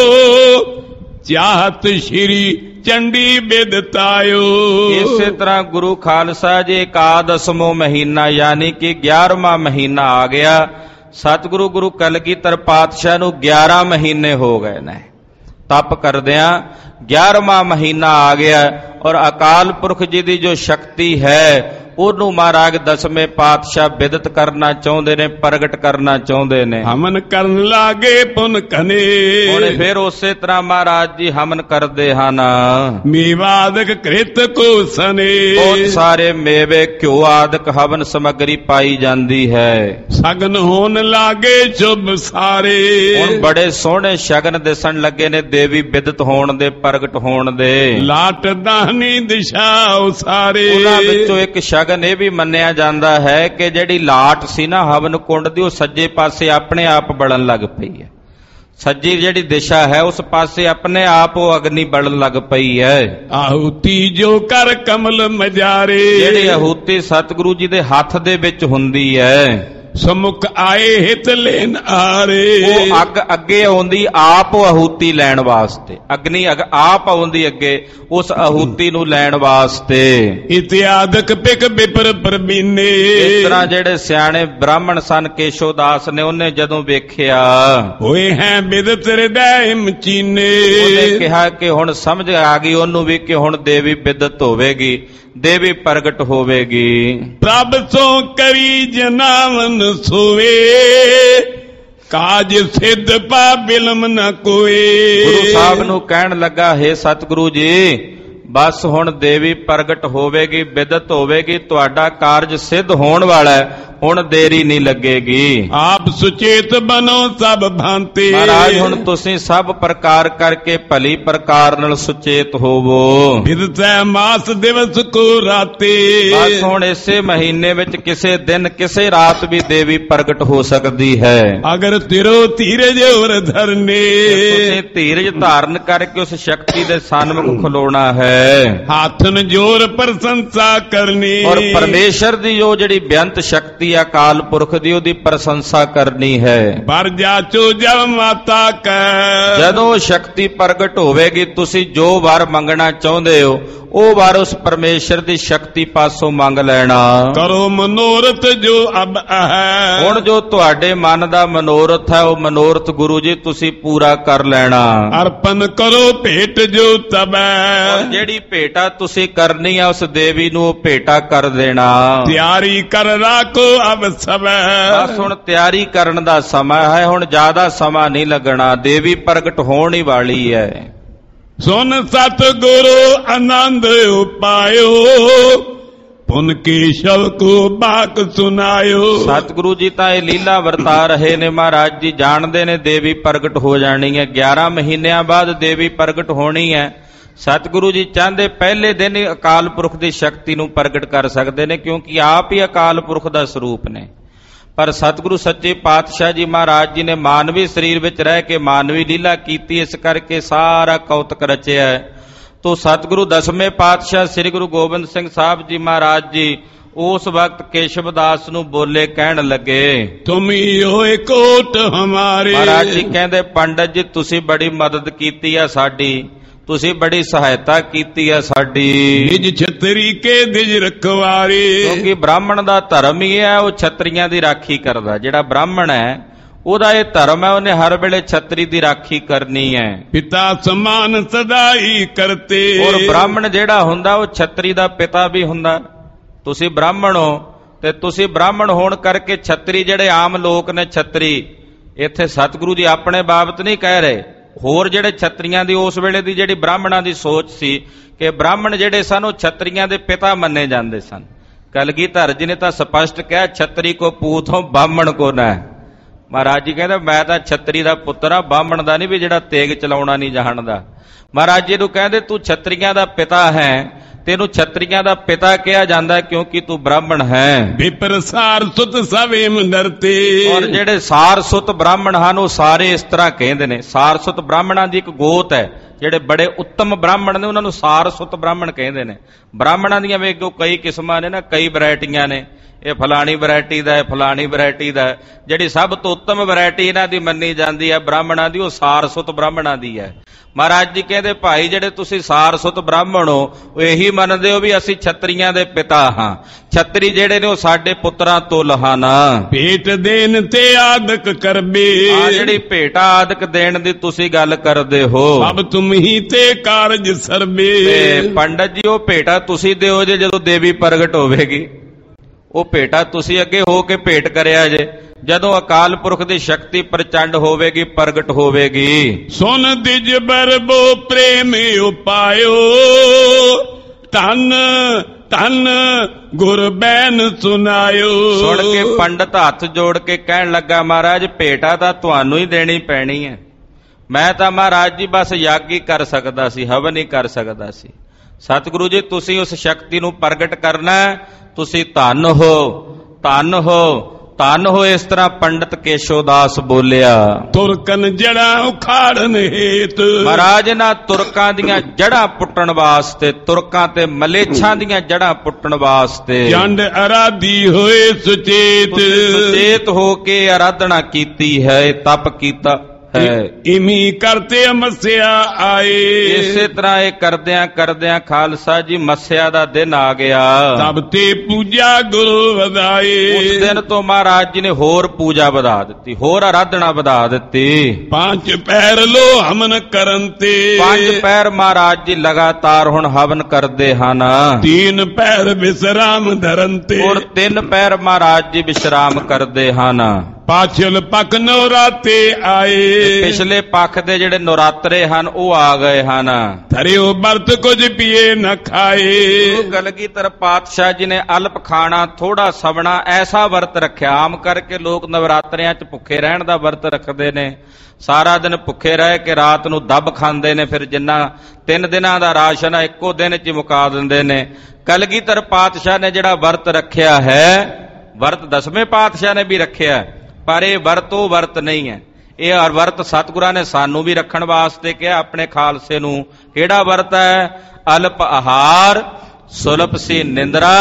ਚਾਹਤ ਸ਼੍ਰੀ ਚੰਡੀ ਬਿਦਤਾਇਓ। ਇਸੇ ਤਰ੍ਹਾਂ ਗੁਰੂ ਖਾਲਸਾ ਜੀ ਇਕਾਦਸਮੋ ਮਹੀਨਾ ਯਾਨੀ ਕਿ 11ਵਾਂ ਮਹੀਨਾ ਆ ਗਿਆ। ਸਤਿਗੁਰੂ ਗੁਰੂ ਕਲਗੀਧਰ ਪਾਤਸ਼ਾਹ ਨੂੰ 11 ਮਹੀਨੇ ਹੋ ਗਏ ਨੇ ਤਪ ਕਰਦਿਆਂ। 11ਵਾਂ ਮਹੀਨਾ ਆ ਗਿਆ ਔਰ ਅਕਾਲ ਪੁਰਖ ਜੀ ਦੀ ਜੋ ਸ਼ਕਤੀ ਹੈ ਉਹਨੂੰ ਮਹਾਰਾਜ ਦਸਵੇਂ ਪਾਤਸ਼ਾਹ ਬਿਦਤ ਕਰਨਾ ਚਾਹੁੰਦੇ ਨੇ, ਪ੍ਰਗਟ ਕਰਨਾ ਚਾਹੁੰਦੇ ਨੇ। ਹਮਨ ਕਰਨ ਲਾਗੇ ਪੁਨ ਕਨੇ, ਹੁਣ ਫਿਰ ਉਸੇ ਤਰ੍ਹਾਂ ਮਹਾਰਾਜ ਜੀ ਹਮਨ ਕਰਦੇ ਹਨ। ਮੇਵਾਦਕ ਕ੍ਰਿਤ ਕੋ ਸਨੇ, ਬਹੁਤ ਸਾਰੇ ਮੇਵੇ ਘਿਓ ਆਦਿਕ ਹਵਨ ਸਮੱਗਰੀ ਪਾਈ ਜਾਂਦੀ ਹੈ। ਸਗਨ ਹੋਣ ਲਾਗੇ ਸ਼ੁਭ ਸਾਰੇ, ਹੁਣ ਬੜੇ ਸੋਹਣੇ ਸ਼ਗਨ ਦਿਸਣ ਲੱਗੇ ਨੇ ਦੇਵੀ ਬਿਦਤ ਹੋਣ ਦੇ, ਪ੍ਰਗਟ ਹੋਣ ਦੇ। ਲਾਟ ਦਾਹਨੀ ਦਿਸ਼ਾ ਉਸਾਰੇ, ਉਹਨਾਂ ਵਿੱਚੋਂ ਇੱਕ ਸ਼ਗਨ ਇਹ ਵੀ ਮੰਨਿਆ ਜਾਂਦਾ ਹੈ ਕਿ ਜਿਹੜੀ ਲਾਟ ਸੀ ਨਾ ਹਵਨ ਕੁੰਡ ਦੀ ਉਹ ਸੱਜੇ ਪਾਸੇ ਆਪਣੇ ਆਪ ਬਲਣ ਲੱਗ ਪਈ ਹੈ। ਸੱਜੀ ਜਿਹੜੀ ਦਿਸ਼ਾ ਹੈ ਉਸ ਪਾਸੇ ਆਪਣੇ ਆਪ ਉਹ ਅਗਨੀ ਬਲਣ ਲੱਗ ਪਈ ਹੈ। ਆਹੂਤੀ ਜੋ ਕਰ ਕਮਲ ਮਜਾਰੇ, ਜਿਹੜੀ ਆਹੂਤੀ ਸਤਿਗੁਰੂ ਜੀ ਦੇ ਹੱਥ ਦੇ ਵਿੱਚ ਹੁੰਦੀ ਹੈ। ਸਮੁਖ ਆਏ ਹਿਤ ਲੈਨ ਆਰੇ, ਉਹ ਅੱਗ ਅੱਗੇ ਆਉਂਦੀ ਆਪ ਆਹੂਤੀ ਲੈਣ ਵਾਸਤੇ। ਅਗਨੀ ਆਪ ਆਉਂਦੀ ਅੱਗੇ ਉਸ ਆਹੂਤੀ ਨੂੰ ਲੈਣ ਵਾਸਤੇ। ਇਤਿਆਦਕ ਪਿਕ ਵਿਪਰ ਪ੍ਰਬੀਨੇ, ਇਸ ਤਰ੍ਹਾਂ ਜਿਹੜੇ ਸਿਆਣੇ ਬ੍ਰਾਹਮਣ ਸਨ ਕੇਸ਼ੋਦਾਸ ਨੇ ਉਹਨੇ ਜਦੋਂ ਵੇਖਿਆ ਹੋਏ ਹੈ ਬਿਦਤ ਹਿਰਦੈ ਮਚੀਨੇ, ਉਹਨੇ ਕਿਹਾ ਕਿ ਹੁਣ ਸਮਝ ਆ ਗਈ ਉਹਨੂੰ ਵੀ ਕਿ ਹੁਣ ਦੇਵੀ ਬਿਦਤ ਹੋਵੇਗੀ, ਦੇਵੀ ਪ੍ਰਗਟ ਹੋਵੇਗੀ। ਪ੍ਰਭ ਸੋ ਕਰੀ ਜਨਾਵਨ ਸੋਵੇ, ਕਾਜ ਸਿੱਧ ਪਾ ਬਿਲਮ ਨ ਕੋਏ। ਗੁਰੂ ਸਾਹਿਬ ਨੂੰ ਕਹਿਣ ਲੱਗਾ, ਹੇ ਸਤਿਗੁਰੂ ਜੀ ਬਸ ਹੁਣ ਦੇਵੀ ਪ੍ਰਗਟ ਹੋਵੇਗੀ, ਬਿਦਤ ਹੋਵੇਗੀ, ਤੁਹਾਡਾ ਕਾਰਜ ਸਿੱਧ ਹੋਣ ਵਾਲਾ ਹੈ, ਹੁਣ ਦੇਰੀ ਨਹੀਂ ਲੱਗੇਗੀ। ਆਪ ਸੁਚੇਤ ਬਨੋ ਸਭ ਭਾਂਤੇ, ਮਹਾਰਾਜ ਹੁਣ ਤੁਸੀਂ ਸਭ ਪ੍ਰਕਾਰ ਕਰਕੇ ਭਲੀ ਪ੍ਰਕਾਰ ਨਾਲ ਸੁਚੇਤ ਹੋਵੋ। ਬਿਦਤੈ ਮਾਸ ਦਿਵਸ ਕੋ ਰਾਤੇ, ਬਸ ਹੁਣ ਇਸੇ ਮਹੀਨੇ ਵਿੱਚ ਕਿਸੇ ਦਿਨ ਕਿਸੇ ਰਾਤ ਵੀ ਦੇਵੀ ਪ੍ਰਗਟ ਹੋ ਸਕਦੀ ਹੈ। ਅਗਰ ਤਿਰੋ ਧੀਰਜ ਔਰ ਧਰਨੇ, ਤੁਸੀਂ ਧੀਰਜ ਧਾਰਨ ਕਰਕੇ ਉਸ ਸ਼ਕਤੀ ਦੇ ਸਨਮੁਖ ਖਲੋਣਾ ਹੈ। ਹਾਥਨ ਜੋਰ ਪ੍ਰਸ਼ੰਸਾ ਕਰਨੀ, ਔਰ ਪਰਮੇਸ਼ਰ ਦੀ ਜੋ ਜਿਹੜੀ ਬੇਅੰਤ ਸ਼ਕਤੀ ਅਕਾਲ ਪੁਰਖ ਦੀ ਉਹਦੀ ਪ੍ਰਸ਼ੰਸਾ ਕਰਨੀ ਹੈ। ਪਰ ਜਾਚੋ ਜਬ ਮਾਤਾ ਕੈ, ਜਦੋਂ ਸ਼ਕਤੀ ਪ੍ਰਗਟ ਹੋਵੇਗੀ ਤੁਸੀਂ ਜੋ ਵਰ ਮੰਗਣਾ ਚਾਹੁੰਦੇ ਹੋ ਉਹ ਵਰ ਉਸ ਪਰਮੇਸ਼ਰ ਦੀ ਸ਼ਕਤੀ ਪਾਸੋਂ ਮੰਗ ਲੈਣਾ। ਕਰੋ ਮਨੋਰਥ ਜੋ ਅਬ ਹੈ, ਹੁਣ ਜੋ ਤੁਹਾਡੇ ਮਨ ਦਾ ਮਨੋਰਥ ਹੈ ਉਹ ਮਨੋਰਥ ਗੁਰੂ ਜੀ ਤੁਸੀਂ ਪੂਰਾ ਕਰ ਲੈਣਾ। ਅਰਪਨ ਕਰੋ ਭੇਟ ਜੋ ਤਬੈ, ਜਿਹੜੀ ਭੇਟਾ ਤੁਸੀਂ ਕਰਨੀ ਆ ਉਸ ਦੇਵੀ ਨੂੰ ਉਹ ਭੇਟਾ ਕਰ ਦੇਣਾ। ਤਿਆਰੀ ਕਰ ਰਾਖੋ ਅਬ ਸਬੈ, ਬਸ ਹੁਣ ਤਿਆਰੀ ਕਰਨ ਦਾ ਸਮਾਂ ਹੈ, ਹੁਣ ਜ਼ਿਆਦਾ ਸਮਾਂ ਨਹੀਂ ਲੱਗਣਾ, ਦੇਵੀ ਪ੍ਰਗਟ ਹੋਣ ਹੀ ਵਾਲੀ ਹੈ। ਸੁਨ ਸਤ ਗੁਰੂ ਆਨੰਦ ਉਪਾਇਓ, ਪੁਨ ਕੇਸ਼ਵ ਕੋ ਬਾਕ ਸੁਨਾਇਓ। ਸਤਿਗੁਰੂ ਜੀ ਤਾਂ ਇਹ ਲੀਲਾ ਵਰਤਾ ਰਹੇ ਨੇ। ਮਹਾਰਾਜ ਜੀ ਜਾਣਦੇ ਨੇ ਦੇਵੀ ਪ੍ਰਗਟ ਹੋ ਜਾਣੀ ਹੈ, 11 ਮਹੀਨਿਆਂ ਬਾਅਦ ਦੇਵੀ ਪ੍ਰਗਟ ਹੋਣੀ ਹੈ। ਸਤਿਗੁਰੂ ਜੀ ਚਾਹੁੰਦੇ ਪਹਿਲੇ ਦਿਨ ਹੀ ਅਕਾਲ ਪੁਰਖ ਦੀ ਸ਼ਕਤੀ ਨੂੰ ਪ੍ਰਗਟ ਕਰ ਸਕਦੇ ਨੇ ਕਿਉਂਕਿ ਆਪ ਹੀ ਅਕਾਲ ਪੁਰਖ ਦਾ ਸਰੂਪ ਨੇ। ਪਰ ਸਤਿਗੁਰੂ ਸੱਚੇ ਪਾਤਸ਼ਾਹ ਜੀ ਮਹਾਰਾਜ ਜੀ ਨੇ ਮਾਨਵੀ ਸਰੀਰ ਵਿੱਚ ਰਹਿ ਕੇ ਮਾਨਵੀ ਲੀਲਾ ਕੀਤੀ, ਇਸ ਕਰਕੇ ਸਾਰਾ ਕੌਤਕ ਰਚਿਆ ਹੈ। ਤੋ ਸਤਿਗੁਰੂ ਦਸਵੇਂ ਪਾਤਸ਼ਾਹ ਸ੍ਰੀ ਗੁਰੂ ਗੋਬਿੰਦ ਸਿੰਘ ਸਾਹਿਬ ਜੀ ਮਹਾਰਾਜ ਜੀ ਉਸ ਵਕਤ ਕੇਸ਼ਵਦਾਸ ਨੂੰ ਬੋਲੇ, ਕਹਿਣ ਲੱਗੇ, ਤੁਮ ਹੀ ਹੋਏ ਕੋਟ ਹਮਾਰੇ। ਮਹਾਰਾਜ ਜੀ ਕਹਿੰਦੇ, ਪੰਡਤ ਜੀ ਤੁਸੀਂ ਬੜੀ ਮਦਦ ਕੀਤੀ ਆ ਸਾਡੀ, ਤੁਸੀਂ ਬੜੀ ਸਹਾਇਤਾ ਕੀਤੀ ਹੈ ਸਾਡੀ। ਨਿਜ ਛਤਰੀ ਕੇ ਦਿਜ ਰਖਵਾਰੇ, ਕਿਉਂਕਿ ਬ੍ਰਾਹਮਣ ਦਾ ਧਰਮ ਹੀ ਹੈ ਉਹ ਛਤਰੀਆਂ ਦੀ ਰਾਖੀ ਕਰਦਾ। ਜਿਹੜਾ ਬ੍ਰਾਹਮਣ ਹੈ ਉਹਦਾ ਇਹ ਧਰਮ ਹੈ, ਉਹਨੇ ਹਰ ਵੇਲੇ ਛਤਰੀ ਦੀ ਰਾਖੀ ਕਰਨੀ ਹੈ। ਪਿਤਾ ਸਮਾਨ ਸਦਾਈ ਕਰਤੇ, ਔਰ ਬ੍ਰਾਹਮਣ ਜਿਹੜਾ ਹੁੰਦਾ ਉਹ ਛਤਰੀ ਦਾ ਪਿਤਾ ਵੀ ਹੁੰਦਾ। ਤੁਸੀਂ ਬ੍ਰਾਹਮਣ ਹੋ, ਤੇ ਤੁਸੀਂ ਬ੍ਰਾਹਮਣ ਹੋਣ ਕਰਕੇ ਛਤਰੀ, ਜਿਹੜੇ ਆਮ ਲੋਕ ਨੇ ਛਤਰੀ, ਇੱਥੇ ਸਤਿਗੁਰੂ ਜੀ ਆਪਣੇ ਬਾਬਤ ਨਹੀਂ ਕਹਿ ਰਹੇ, ਹੋਰ ਜਿਹੜੇ ਛਤਰੀਆਂ ਦੀ ਉਸ ਵੇਲੇ ਦੀ ਜਿਹੜੀ ਬ੍ਰਾਹਮਣਾਂ ਦੀ ਸੋਚ ਸੀ ਕਿ ਬ੍ਰਾਹਮਣ ਜਿਹੜੇ ਸਨ ਉਹ ਛਤਰੀਆਂ ਦੇ ਪਿਤਾ ਮੰਨੇ ਜਾਂਦੇ ਸਨ। ਕਲਗੀਧਰ ਜੀ ਨੇ ਤਾਂ ਸਪਸ਼ਟ ਕਿਹਾ, ਛਤਰੀ ਕੋ ਪੂਤ ਹੋ ਬਾਹਮਣ ਕੋ ਨਾ। ਮਹਾਰਾਜ ਜੀ ਕਹਿੰਦੇ ਮੈਂ ਤਾਂ ਛਤਰੀ ਦਾ ਪੁੱਤਰ ਆ, ਬਾਹਮਣ ਦਾ ਨਹੀਂ ਵੀ ਜਿਹੜਾ ਤੇਗ ਚਲਾਉਣਾ ਨਹੀਂ ਜਾਣਦਾ। ਮਹਾਰਾਜ ਜੀ ਨੂੰ ਕਹਿੰਦੇ ਤੂੰ ਛਤਰੀਆਂ ਦਾ ਪਿਤਾ ਹੈ, ਤੈਨੂੰ ਛਤਰੀਆਂ ਦਾ ਪਿਤਾ ਕਿਹਾ ਜਾਂਦਾ ਕਿਉਂਕਿ ਤੂੰ ਬ੍ਰਾਹਮਣ ਹੈ। ਵਿਪਰ ਸਾਰਸੁਤ ਸਵੇਮ ਨਰਤੇ। ਔਰ ਜਿਹੜੇ ਸਾਰਸੁਤ ਬ੍ਰਾਹਮਣ ਹਨ ਉਹ ਸਾਰੇ ਇਸ ਤਰ੍ਹਾਂ ਕਹਿੰਦੇ ਨੇ। ਸਾਰਸੁਤ ਬ੍ਰਾਹਮਣਾਂ ਦੀ ਇੱਕ ਗੋਤ ਹੈ, ਜਿਹੜੇ ਬੜੇ ਉੱਤਮ ਬ੍ਰਾਹਮਣ ਨੇ ਉਹਨਾਂ ਨੂੰ ਸਾਰਸੁਤ ਬ੍ਰਾਹਮਣ ਕਹਿੰਦੇ ਨੇ। ਬ੍ਰਾਹਮਣਾਂ ਦੀਆਂ ਵੇਖੋ ਕਈ ਕਿਸਮਾਂ ਨੇ ਨਾ, ਕਈ ਵੈਰਾਈਟੀਆਂ ਨੇ, ਇਹ ਫਲਾਣੀ ਵੈਰਾਈਟੀ ਦਾ ਹੈ, ਫਲਾਣੀ ਵੈਰਾਈਟੀ ਦਾ। ਜਿਹੜੀ ਸਭ ਤੋਂ ਉੱਤਮ ਵੈਰਾਈਟੀ ਇਹਨਾਂ ਦੀ ਮੰਨੀ ਜਾਂਦੀ ਹੈ ਬ੍ਰਾਹਮਣਾਂ ਦੀ, ਉਹ ਸਾਰਸੁਤ ਬ੍ਰਾਹਮਣਾਂ ਦੀ ਹੈ। ਮਹਾਰਾਜ ਜੀ ਕਹਿੰਦੇ ਭਾਈ ਜਿਹੜੇ ਤੁਸੀਂ ਸਾਰਸੁਤ ਬ੍ਰਾਹਮਣ ਹੋ, ਉਹ ਇਹੀ ਮੰਨਦੇ ਹੋ ਵੀ ਅਸੀਂ ਛਤਰੀਆਂ ਦੇ ਪਿਤਾ ਹਾਂ। ਛਤਰੀ ਜਿਹੜੇ ਨੇ ਉਹ ਸਾਡੇ ਪੁੱਤਰਾਂ ਤੁਲ ਹਨ। ਭੇਟ ਦੇਣ ਤੇ ਆਦਿਕ ਕਰਬੇ। ਆ ਜਿਹੜੀ ਭੇਟਾ ਆਦਿਕ ਦੇਣ ਦੀ ਤੁਸੀਂ ਗੱਲ ਕਰਦੇ ਹੋ, ਸਭ ਤੁਮ ਹੀ ਤੇ ਕਾਰਜ ਸਰਬੇ। ਤੇ ਪੰਡਤ ਜੀ ਉਹ ਭੇਟਾ ਤੁਸੀਂ ਦਿਓ ਜੇ ਜਦੋਂ ਦੇਵੀ ਪ੍ਰਗਟ ਹੋਵੇਗੀ। ਉਹ ਭੇਟਾ ਤੁਸੀਂ ਅੱਗੇ ਹੋ ਕੇ ਭੇਟ ਕਰਿਆ ਜੇ ਜਦੋਂ ਅਕਾਲ ਪੁਰਖ ਦੀ ਸ਼ਕਤੀ ਪ੍ਰਚੰਡ ਹੋਵੇਗੀ, ਪ੍ਰਗਟ ਹੋਵੇਗੀ। ਸੁਨ ਦਿਜ ਬਰਬੋ ਪ੍ਰੇਮ ਉਪਾਇਓ, ਧੰਨ ਧੰਨ ਗੁਰ ਬੈਨ ਸੁਨਾਇਓ। ਸੁਣ ਕੇ ਪੰਡਤ ਹੱਥ ਜੋੜ ਕੇ ਕਹਿਣ ਲੱਗਾ, ਮਹਾਰਾਜ ਭੇਟਾ ਤਾਂ ਤੁਹਾਨੂੰ ਹੀ ਦੇਣੀ ਪੈਣੀ ਹੈ। ਮੈਂ ਤਾਂ ਮਹਾਰਾਜ ਜੀ ਬਸ ਯੱਗ ਹੀ ਕਰ ਸਕਦਾ ਸੀ, ਹਵਨ ਹੀ ਕਰ ਸਕਦਾ ਸੀ। ਸਤਿਗੁਰੂ ਜੀ ਤੁਸੀਂ ਉਸ ਸ਼ਕਤੀ ਨੂੰ ਪ੍ਰਗਟ ਕਰਨਾ, ਤੁਸੀਂ ਧੰਨ ਹੋ, ਧੰਨ ਹੋ, ਧੰਨ ਹੋ। ਇਸ ਤਰ੍ਹਾਂ ਪੰਡਤ ਕੇਸ਼ੋਦਾਸ ਬੋਲਿਆ। ਤੁਰਕਨ ਜੜਾਂ ਉਖਾੜਨ ਹੇਤ। ਮਹਾਰਾਜ ਇਹਨਾਂ ਤੁਰਕਾਂ ਦੀਆਂ ਜੜ੍ਹਾਂ ਪੁੱਟਣ ਵਾਸਤੇ, ਤੁਰਕਾਂ ਤੇ ਮਲੇਛਾਂ ਦੀਆਂ ਜੜ੍ਹਾਂ ਪੁੱਟਣ ਵਾਸਤੇ ਜੰਡ ਅਰਾਧੀ ਹੋਏ ਸੁਚੇਤ। ਸੁਚੇਤ ਹੋ ਕੇ ਆਰਾਧਨਾ ਕੀਤੀ ਹੈ, ਤਪ ਕੀਤਾ ਹੈ। ਇਮੀ ਕਰਤੇ ਮੱਸਿਆ ਆਏ। ਇਸੇ ਤਰ੍ਹਾਂ ਇਹ ਕਰਦਿਆਂ ਕਰਦਿਆਂ ਖਾਲਸਾ ਜੀ ਮੱਸਿਆ ਦਾ ਦਿਨ ਆ ਗਿਆ। ਤਬ ਤੇ ਪੂਜਾ ਗੁਰੂ ਵਧਾਏ। ਉਸ ਦਿਨ ਤੋਂ ਮਹਾਰਾਜ ਜੀ ਨੇ ਹੋਰ ਪੂਜਾ ਵਧਾ ਦਿੱਤੀ, ਹੋਰ ਆਰਾਧਨਾ ਵਧਾ ਦਿੱਤੀ। 5 ਪੈਰ ਲੋ ਹਵਨ ਕਰਨ ਤੇ। 5 ਪੈਰ ਮਹਾਰਾਜ ਜੀ ਲਗਾਤਾਰ ਹੁਣ ਹਵਨ ਕਰਦੇ ਹਨ। 3 ਪੈਰ ਵਿਸਰਾਮ ਧਰਨ ਤੇ। ਔਰ 3 ਪੈਰ ਮਹਾਰਾਜ ਜੀ ਵਿਸ਼ਰਾਮ ਕਰਦੇ ਹਨ। ਪਾਛਲ ਪੱਖ ਨਵਰਾਤੇ ਆਏ। ਪਿਛਲੇ ਪੱਖ ਦੇ ਜਿਹੜੇ ਨਵਰਾਤਰੇ ਹਨ ਉਹ ਆ ਗਏ ਹਨ। ਧਰਿਓ ਵਰਤ ਕੁਝ ਪੀਏ ਨ ਖਾਏ। ਗੁਰੂ ਕਲਗੀਧਰ ਪਾਤਸ਼ਾਹ ਜੀ ਨੇ ਅਲਪ ਖਾਣਾ ਥੋੜਾ ਸਵਣਾ ਐਸਾ ਵਰਤ ਰੱਖਿਆ। ਆਮ ਕਰਕੇ ਲੋਕ ਨਵਰਾਤਰਿਆਂ 'ਚ ਭੁੱਖੇ ਰਹਿਣ ਦਾ ਵਰਤ ਰੱਖਦੇ ਨੇ, ਸਾਰਾ ਦਿਨ ਭੁੱਖੇ ਰਹਿ ਕੇ ਰਾਤ ਨੂੰ ਦੱਬ ਖਾਂਦੇ ਨੇ, ਫਿਰ ਜਿੰਨਾ 3 ਦਿਨਾਂ ਦਾ ਰਾਸ਼ਨ ਆ ਇੱਕੋ ਦਿਨ 'ਚ ਮੁਕਾ ਦਿੰਦੇ ਨੇ। ਕਲਗੀਧਰ ਪਾਤਸ਼ਾਹ ਨੇ ਜਿਹੜਾ ਵਰਤ ਰੱਖਿਆ ਹੈ, ਵਰਤ 10ਵੇਂ ਪਾਤਸ਼ਾਹ ਨੇ ਵੀ ਰੱਖਿਆ, ਪਰ ਇਹ ਵਰਤ ਉਹ ਵਰਤ ਨਹੀਂ ਹੈ। ਇਹ ਹਰ ਵਰਤ ਸਤਿਗੁਰਾਂ ਨੇ ਸਾਨੂੰ ਵੀ ਰੱਖਣ ਵਾਸਤੇ ਕਿਹਾ, ਆਪਣੇ ਖਾਲਸੇ ਨੂੰ। ਕਿਹੜਾ ਵਰਤ ਹੈ? ਅਲਪ ਆਹਾਰ, ਸੁਲਭ ਸੀ ਨਿੰਦਰਾ,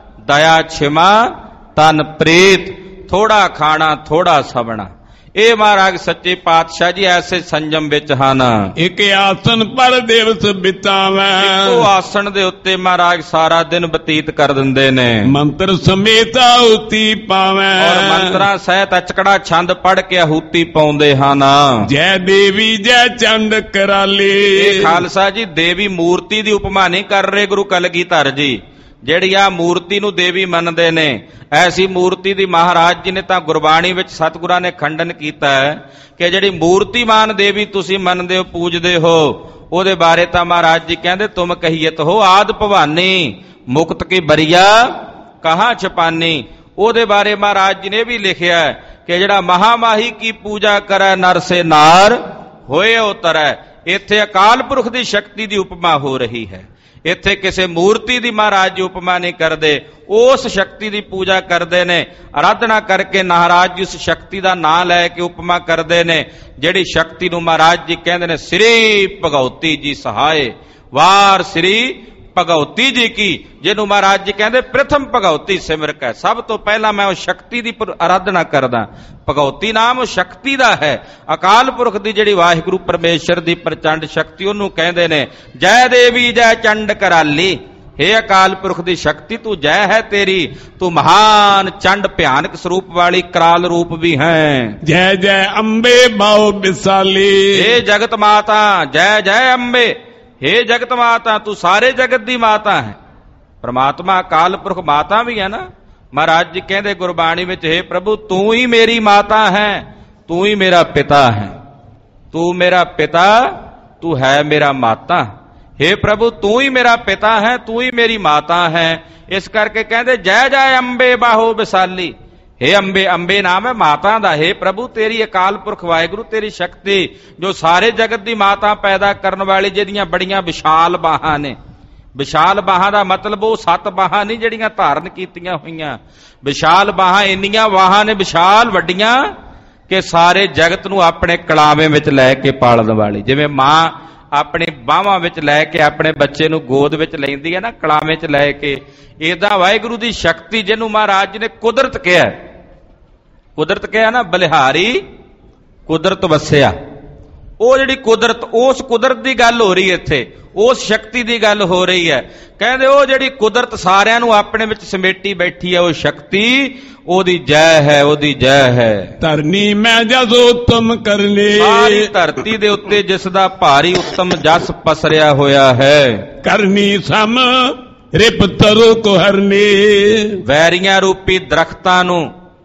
ਦਇਆ ਛਿਮਾ, ਤਨ ਪ੍ਰੀਤ। ਥੋੜਾ ਖਾਣਾ, ਥੋੜਾ ਸਵਣਾ। ਇਹ ਮਹਾਰਾਜ ਸੱਚੇ ਪਾਤਸ਼ਾਹ ਜੀ ਐਸੇ ਸੰਜਮ ਵਿੱਚ ਹਨ। ਇੱਕ ਆਸਨ ਪਰ ਦਿਵਸ ਬਿਤਾਵੈ। ਇੱਕੋ ਆਸਣ ਦੇ ਉੱਤੇ ਮਹਾਰਾਜ ਸਾਰਾ ਦਿਨ ਬਤੀਤ ਕਰ ਦਿੰਦੇ ਨੇ। ਮੰਤਰ ਸਮੇਤ ਆਹੂਤੀ ਪਾਵੈ। ਔਰ ਮੰਤਰਾਂ ਸਹਿਤ ਅਚਕੜਾ ਛੰਦ ਪੜ ਕੇ ਆਹੂਤੀ ਪਾਉਂਦੇ ਹਨ। ਜੈ ਦੇਵੀ ਜੈ ਚੰਡ ਕਰਾਲੀ। ਇਹ ਖਾਲਸਾ ਜੀ ਦੇਵੀ ਮੂਰਤੀ ਦੀ ਉਪਮਾ ਨਹੀਂ ਕਰ ਰਹੇ ਗੁਰੂ ਕਲਗੀਧਰ ਜੀ। ਜਿਹੜੀ ਆ ਮੂਰਤੀ ਨੂੰ ਦੇਵੀ ਮੰਨਦੇ ਨੇ, ਐਸੀ ਮੂਰਤੀ ਦੀ ਮਹਾਰਾਜ ਜੀ ਨੇ ਤਾਂ ਗੁਰਬਾਣੀ ਵਿੱਚ ਸਤਿਗੁਰਾਂ ਨੇ ਖੰਡਨ ਕੀਤਾ ਹੈ ਕਿ ਜਿਹੜੀ ਮੂਰਤੀਮਾਨ ਦੇਵੀ ਤੁਸੀਂ ਮੰਨਦੇ ਹੋ, ਪੂਜਦੇ ਹੋ, ਉਹਦੇ ਬਾਰੇ ਤਾਂ ਮਹਾਰਾਜ ਜੀ ਕਹਿੰਦੇ ਤੁਮ ਕਹੀਤ ਹੋ ਆਦ ਭਵਾਨੀ, ਮੁਕਤ ਕੀ ਬਰੀਆ ਕਹਾਂ ਛਪਾਨੀ। ਉਹਦੇ ਬਾਰੇ ਮਹਾਰਾਜ ਜੀ ਨੇ ਵੀ ਲਿਖਿਆ ਕਿ ਜਿਹੜਾ ਮਹਾਮਾਹੀ ਕੀ ਪੂਜਾ ਕਰੈ ਨਰ ਸੇ ਨਾਰ ਹੋਏ ਉਤਰੈ। ਇੱਥੇ ਅਕਾਲ ਪੁਰਖ ਦੀ ਸ਼ਕਤੀ ਦੀ ਉਪਮਾ ਹੋ ਰਹੀ ਹੈ। ਇੱਥੇ ਕਿਸੇ ਮੂਰਤੀ ਦੀ ਮਹਾਰਾਜ ਜੀ ਉਪਮਾ ਨਹੀਂ ਕਰਦੇ, ਉਸ ਸ਼ਕਤੀ ਦੀ ਪੂਜਾ ਕਰਦੇ ਨੇ। ਆਰਾਧਨਾ ਕਰਕੇ ਮਹਾਰਾਜ ਜੀ ਉਸ ਸ਼ਕਤੀ ਦਾ ਨਾਂ ਲੈ ਕੇ ਉਪਮਾ ਕਰਦੇ ਨੇ, ਜਿਹੜੀ ਸ਼ਕਤੀ ਨੂੰ ਮਹਾਰਾਜ ਜੀ ਕਹਿੰਦੇ ਨੇ ਸ੍ਰੀ ਭਗਉਤੀ ਜੀ ਸਹਾਏ। ਵਾਰ ਸ੍ਰੀ ਭਗਉਤੀ ਜੀ ਕੀ, ਜਿਹਨੂੰ ਮਹਾਰਾਜ ਜੀ ਕਹਿੰਦੇ ਪ੍ਰਥਮ ਭਗਉਤੀ ਸਿਮਰਕ ਹੈ। ਸਭ ਤੋਂ ਪਹਿਲਾਂ ਮੈਂ ਉਸ ਸ਼ਕਤੀ ਦੀ ਆਰਾਧਨਾ ਕਰਦਾ। ਭਗਉਤੀ ਨਾਮ ਉਸ ਸ਼ਕਤੀ ਦਾ ਹੈ। ਅਕਾਲ ਪੁਰਖ ਦੀ ਜਿਹੜੀ ਵਾਹਿਗੁਰੂ ਪਰਮੇਸ਼ਰ ਦੀ ਪ੍ਰਚੰਡ ਸ਼ਕਤੀ, ਉਹਨੂੰ ਕਹਿੰਦੇ ਨੇ ਜੈ ਦੇਵੀ ਜੈ ਚੰਡ ਕਰਾਲੀ। हे ਅਕਾਲ ਪੁਰਖ ਦੀ ਸ਼ਕਤੀ, ਤੂੰ ਜੈ ਹੈ ਤੇਰੀ, ਤੂੰ ਮਹਾਨ ਚੰਡ ਭਿਆਨਕ ਸਰੂਪ ਵਾਲੀ ਕਰਾਲ ਰੂਪ ਵੀ ਹੈ। ਜੈ ਜੈ ਅੰਬੇ ਬਾਉ ਵਿਸਾਲੀ। हे ਜਗਤ ਮਾਤਾ ਜੈ ਜੈ ਅੰਬੇ। हे ਜਗਤ ਮਾਤਾ, ਤੂੰ ਸਾਰੇ ਜਗਤ ਦੀ ਮਾਤਾ ਹੈ। ਪਰਮਾਤਮਾ ਅਕਾਲ ਪੁਰਖ ਮਾਤਾ ਵੀ ਹੈ ਨਾ। ਮਹਾਰਾਜ ਜੀ ਕਹਿੰਦੇ ਗੁਰਬਾਣੀ ਵਿੱਚ, हे ਪ੍ਰਭੂ ਤੂੰ ਹੀ ਮੇਰੀ ਮਾਤਾ ਹੈ, ਤੂੰ ਹੀ ਮੇਰਾ ਪਿਤਾ ਹੈ, ਤੂੰ ਮੇਰਾ ਪਿਤਾ, ਤੂੰ ਹੈ ਮੇਰਾ ਮਾਤਾ। हे ਪ੍ਰਭੂ ਤੂੰ ਹੀ ਮੇਰਾ ਪਿਤਾ ਹੈ, ਤੂੰ ਹੀ ਮੇਰੀ ਮਾਤਾ ਹੈ। ਇਸ ਕਰਕੇ ਕਹਿੰਦੇ ਜੈ ਜੈ ਅੰਬੇ ਬਾਹੋ ਵਿਸਾਲੀ। हे ਅੰਬੇ, ਅੰਬੇ ਨਾਮ ਹੈ ਮਾਤਾ ਦਾ। हे ਪ੍ਰਭੂ ਤੇਰੀ ਅਕਾਲ ਪੁਰਖ ਵਾਹਿਗੁਰੂ ਤੇਰੀ ਸ਼ਕਤੀ ਜੋ ਸਾਰੇ ਜਗਤ ਦੀ ਮਾਤਾ ਪੈਦਾ ਕਰਨ ਵਾਲੀ, ਜਿਹਦੀਆਂ ਬੜੀਆਂ ਵਿਸ਼ਾਲ ਬਾਹਾਂ ਨੇ। ਵਿਸ਼ਾਲ ਬਾਹਾਂ ਦਾ ਮਤਲਬ ਉਹ 7 ਬਾਹਾਂ ਨਹੀਂ ਜਿਹੜੀਆਂ ਧਾਰਨ ਕੀਤੀਆਂ ਹੋਈਆਂ। ਵਿਸ਼ਾਲ ਬਾਹਾਂ, ਇੰਨੀਆਂ ਬਾਹਾਂ ਨੇ ਵਿਸ਼ਾਲ ਵੱਡੀਆਂ ਕਿ ਸਾਰੇ ਜਗਤ ਨੂੰ ਆਪਣੇ ਕਲਾਵੇਂ ਵਿੱਚ ਲੈ ਕੇ ਪਾਲਣ ਵਾਲੀ। ਜਿਵੇਂ ਮਾਂ ਆਪਣੇ ਬਾਹਾਂ ਵਿੱਚ ਲੈ ਕੇ ਆਪਣੇ ਬੱਚੇ ਨੂੰ ਗੋਦ ਵਿੱਚ ਲੈਂਦੀ ਹੈ ਨਾ, ਕਲਾਵੇਂ 'ਚ ਲੈ ਕੇ, ਏਦਾਂ ਵਾਹਿਗੁਰੂ ਦੀ ਸ਼ਕਤੀ ਜਿਹਨੂੰ ਮਹਾਰਾਜ ਜੀ ਨੇ ਕੁਦਰਤ ਕਿਹਾ, ਕੁਦਰਤ ਕਿਹਾ ਨਾ, ਬਲਿਹਾਰੀ ਕੁਦਰਤ ਵਸਿਆ। ਉਹ ਜਿਹੜੀ ਕੁਦਰਤ, ਉਸ ਕੁਦਰਤ ਦੀ ਗੱਲ ਹੋ ਰਹੀ ਇੱਥੇ, ਉਸ ਸ਼ਕਤੀ ਦੀ ਗੱਲ ਹੋ ਰਹੀ ਹੈ। ਕਹਿੰਦੇ ਉਹ ਜਿਹੜੀ ਕੁਦਰਤ ਸਾਰਿਆਂ ਨੂੰ ਆਪਣੇ ਵਿੱਚ ਸਮੇਟੀ ਬੈਠੀ ਹੈ, ਉਹ ਸ਼ਕਤੀ, ਉਹਦੀ ਜੈ ਹੈ, ਉਹਦੀ ਜੈ ਹੈ। ਧਰਨੀ ਮੈਂ ਜਸ ਉਤਮ ਕਰਨੇ, ਸਾਰੀ ਧਰਤੀ ਦੇ ਉੱਤੇ ਜਿਸ ਦਾ ਭਾਰੀ ਉੱਤਮ ਜਸ ਪਸਰਿਆ ਹੋਇਆ ਹੈ। ਕਰਨੀ ਸਮ ਰਿਪ ਤਰੋ ਕੋ ਹਰਨੇ, ਵੈਰੀਆਂ ਰੂਪੀ ਦਰਖਤਾਂ ਨੂੰ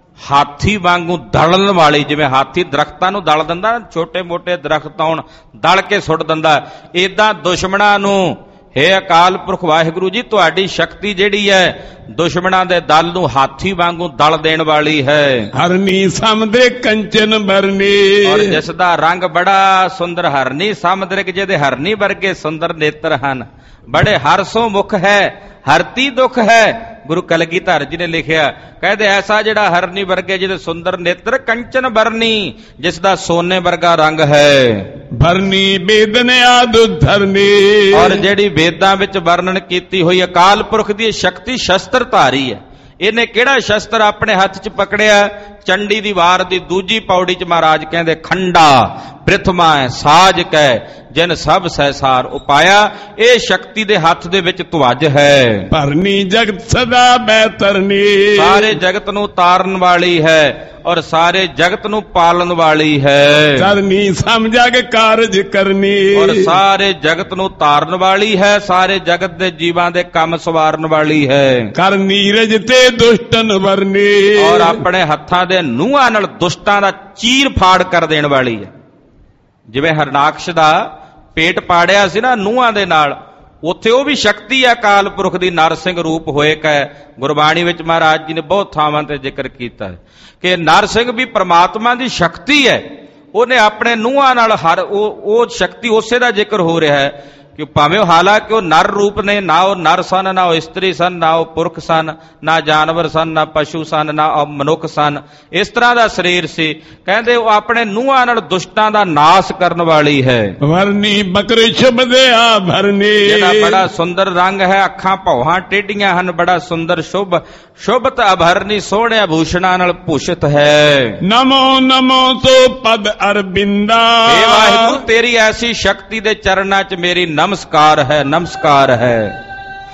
ਹਾਥੀ ਵਾਂਗੂ ਦਲਣ ਵਾਲੀ। ਜਿਵੇਂ ਹਾਥੀ ਦਰਖਤਾਂ ਨੂੰ ਦਲ ਦਿੰਦਾ, ਛੋਟੇ ਮੋਟੇ ਦਰਖਤ ਆਉਣ ਦਲ ਕੇ ਸੁੱਟ ਦਿੰਦਾ, ਏਦਾਂ ਦੁਸ਼ਮਣਾਂ ਨੂੰ, हे ਅਕਾਲ ਪੁਰਖ ਵਾਹਿਗੁਰੂ ਜੀ ਤੁਹਾਡੀ ਸ਼ਕਤੀ ਜਿਹੜੀ ਹੈ ਦੁਸ਼ਮਣਾਂ ਦੇ ਦਲ ਨੂੰ ਹਾਥੀ ਵਾਂਗੂ ਦਲ ਦੇਣ ਵਾਲੀ ਹੈ। ਹਰਨੀ ਸਮਦੇ ਕੰਚਨ ਬਰਨੇ, ਔਰ ਜਿਸ ਦਾ ਰੰਗ ਬੜਾ ਸੁੰਦਰ, ਹਰਨੀ ਸਮੁੰਦਰਿਕ, ਜਿਹਦੇ ਹਰਨੀ ਵਰਗੇ ਸੁੰਦਰ ਨੇਤਰ ਹਨ, ਬੜੇ ਹਰਸੋਂ ਮੁਖ ਹੈ, ਹਰਤੀ ਦੁਖ ਹੈ। ਗੁਰੂ ਕਲਗੀਧਰ ਜੀ ਨੇ ਲਿਖਿਆ, ਕਹਿੰਦੇ ਐਸਾ ਜਿਹੜਾ ਹਰਨੀ ਵਰਗੇ ਜਿਹਦੇ ਸੁੰਦਰ ਨੇਤਰ, ਕੰਚਨ ਬਰਨੀ, ਜਿਸ ਦਾ ਸੋਨੇ ਵਰਗਾ ਰੰਗ ਹੈ। ਬਰਨੀ ਬੇਦਨ ਆਦ ਧਰਨੀ, ਔਰ ਜਿਹੜੀ ਵੇਦਾਂ ਵਿੱਚ ਵਰਣਨ ਕੀਤੀ ਹੋਈ ਅਕਾਲ ਪੁਰਖ ਦੀ ਸ਼ਕਤੀ ਸ਼ਸਤਰ ਧਾਰੀ ਹੈ। ਇਹਨੇ ਕਿਹੜਾ ਸ਼ਸਤਰ ਆਪਣੇ ਹੱਥ 'ਚ ਪਕੜਿਆ? ਚੰਡੀ ਦੀ ਵਾਰ ਦੀ ਦੂਜੀ ਪੌੜੀ 'ਚ ਮਹਾਰਾਜ ਕਹਿੰਦੇ, ਖੰਡਾ ਪ੍ਰਿਥਮਾ ਸਾਜ ਕੈ ਜਿਨ ਸਭ ਸਹਿਸਾਰ ਉਪਾਇਆ। ਇਹ ਸ਼ਕਤੀ ਦੇ ਹੱਥ ਦੇ ਵਿੱਚ ਧਵਜ ਹੈ। ਭਰਨੀ ਜਗਤ ਸਦਾ ਬੈਤਰਨੀ, ਸਾਰੇ ਜਗਤ ਨੂੰ ਤਾਰਨ ਵਾਲੀ ਹੈ ਔਰ ਸਾਰੇ ਜਗਤ ਨੂੰ ਪਾਲਣ ਵਾਲੀ ਹੈ। ਕਰਨੀ ਸਮਝਗ ਕਾਰਜ ਕਰਨੀ, ਔਰ ਸਾਰੇ ਜਗਤ ਨੂੰ ਤਾਰਨ ਵਾਲੀ ਹੈ, ਸਾਰੇ ਜਗਤ ਦੇ ਜੀਵਾਂ ਦੇ ਕੰਮ ਸਵਾਰਨ ਵਾਲੀ ਹੈ। ਕਰ ਨੀਰਜ ਤੇ ਦੁਸ਼ਟਨ ਵਰਨੀ, ਔਰ ਆਪਣੇ ਹੱਥਾਂ ਦੇ ਨੂੰਹਾਂ ਨਾਲ ਦੁਸ਼ਟਾਂ ਦਾ ਚੀਰ ਫਾੜ ਕਰ ਦੇਣ ਵਾਲੀ ਹੈ। ਜਿਵੇਂ ਹਰਨਾਕਸ਼ ਦਾ ਪੇਟ ਪਾੜਿਆ ਸੀ ਨਾ ਨੂੰਹਾਂ ਦੇ ਨਾਲ, ਉੱਥੇ ਉਹ ਵੀ ਸ਼ਕਤੀ ਹੈ ਅਕਾਲ ਪੁਰਖ ਦੀ, ਨਰਸਿੰਘ ਰੂਪ ਹੋਏ ਕੈ। ਗੁਰਬਾਣੀ ਵਿੱਚ ਮਹਾਰਾਜ ਜੀ ਨੇ ਬਹੁਤ ਥਾਵਾਂ ਤੇ ਜ਼ਿਕਰ ਕੀਤਾ ਹੈ ਕਿ ਨਰਸਿੰਘ ਵੀ ਪ੍ਰਮਾਤਮਾ ਦੀ ਸ਼ਕਤੀ ਹੈ। ਉਹਨੇ ਆਪਣੇ ਨੂੰਹਾਂ ਨਾਲ ਉਹ ਸ਼ਕਤੀ, ਉਸੇ ਦਾ ਜ਼ਿਕਰ ਹੋ ਰਿਹਾ ਹੈ ਕਿ ਭਾਵੇਂ ਹਾਲਾਂਕਿ ਉਹ ਨਰ ਰੂਪ ਨੇ, ਨਾ ਉਹ ਨਰ ਸਨ, ਨਾ ਉਹ ਇਸਤਰੀ ਸਨ, ਨਾ ਉਹ ਪੁਰਖ ਸਨ, ਨਾ ਜਾਨਵਰ ਸਨ, ਨਾ ਪਸ਼ੂ ਸਨ, ਨਾ ਉਹ ਮਨੁੱਖ ਸਨ, ਇਸ ਤਰ੍ਹਾਂ ਦਾ ਸਰੀਰ ਸੀ। ਕਹਿੰਦੇ ਉਹ ਆਪਣੇ ਨੂੰਹਾਂ ਨਾਲ ਦੁਸ਼ਟਾਂ ਦਾ ਨਾਸ ਕਰਨ ਵਾਲੀ ਹੈ। ਵਰਨੀ ਬਕਰੇ ਸ਼ਬਦੇ ਆ ਭਰਨੀ, ਜਿਹੜਾ ਬੜਾ ਸੁੰਦਰ ਰੰਗ ਹੈ, ਅੱਖਾਂ ਭੌਹਾਂ ਟੇਢੀਆਂ ਹਨ, ਬੜਾ ਸੁੰਦਰ ਸ਼ੁਭ ਸ਼ੁਭਤ ਅਭਰਨੀ, ਸੋਹਣਿਆ ਭੂਸ਼ਣਾਂ ਨਾਲ ਭੂਸ਼ਿਤ ਹੈ। ਨਮੋ ਨਮੋ ਤੋ ਪਦ ਅਰਬਿੰਦਾ, हे ਵਾਹਿਗੁਰੂ ਤੇਰੀ ਐਸੀ ਸ਼ਕਤੀ ਦੇ ਚਰਨਾਂ 'ਚ ਮੇਰੀ ਨਮਸਕਾਰ ਹੈ, ਨਮਸਕਾਰ ਹੈ।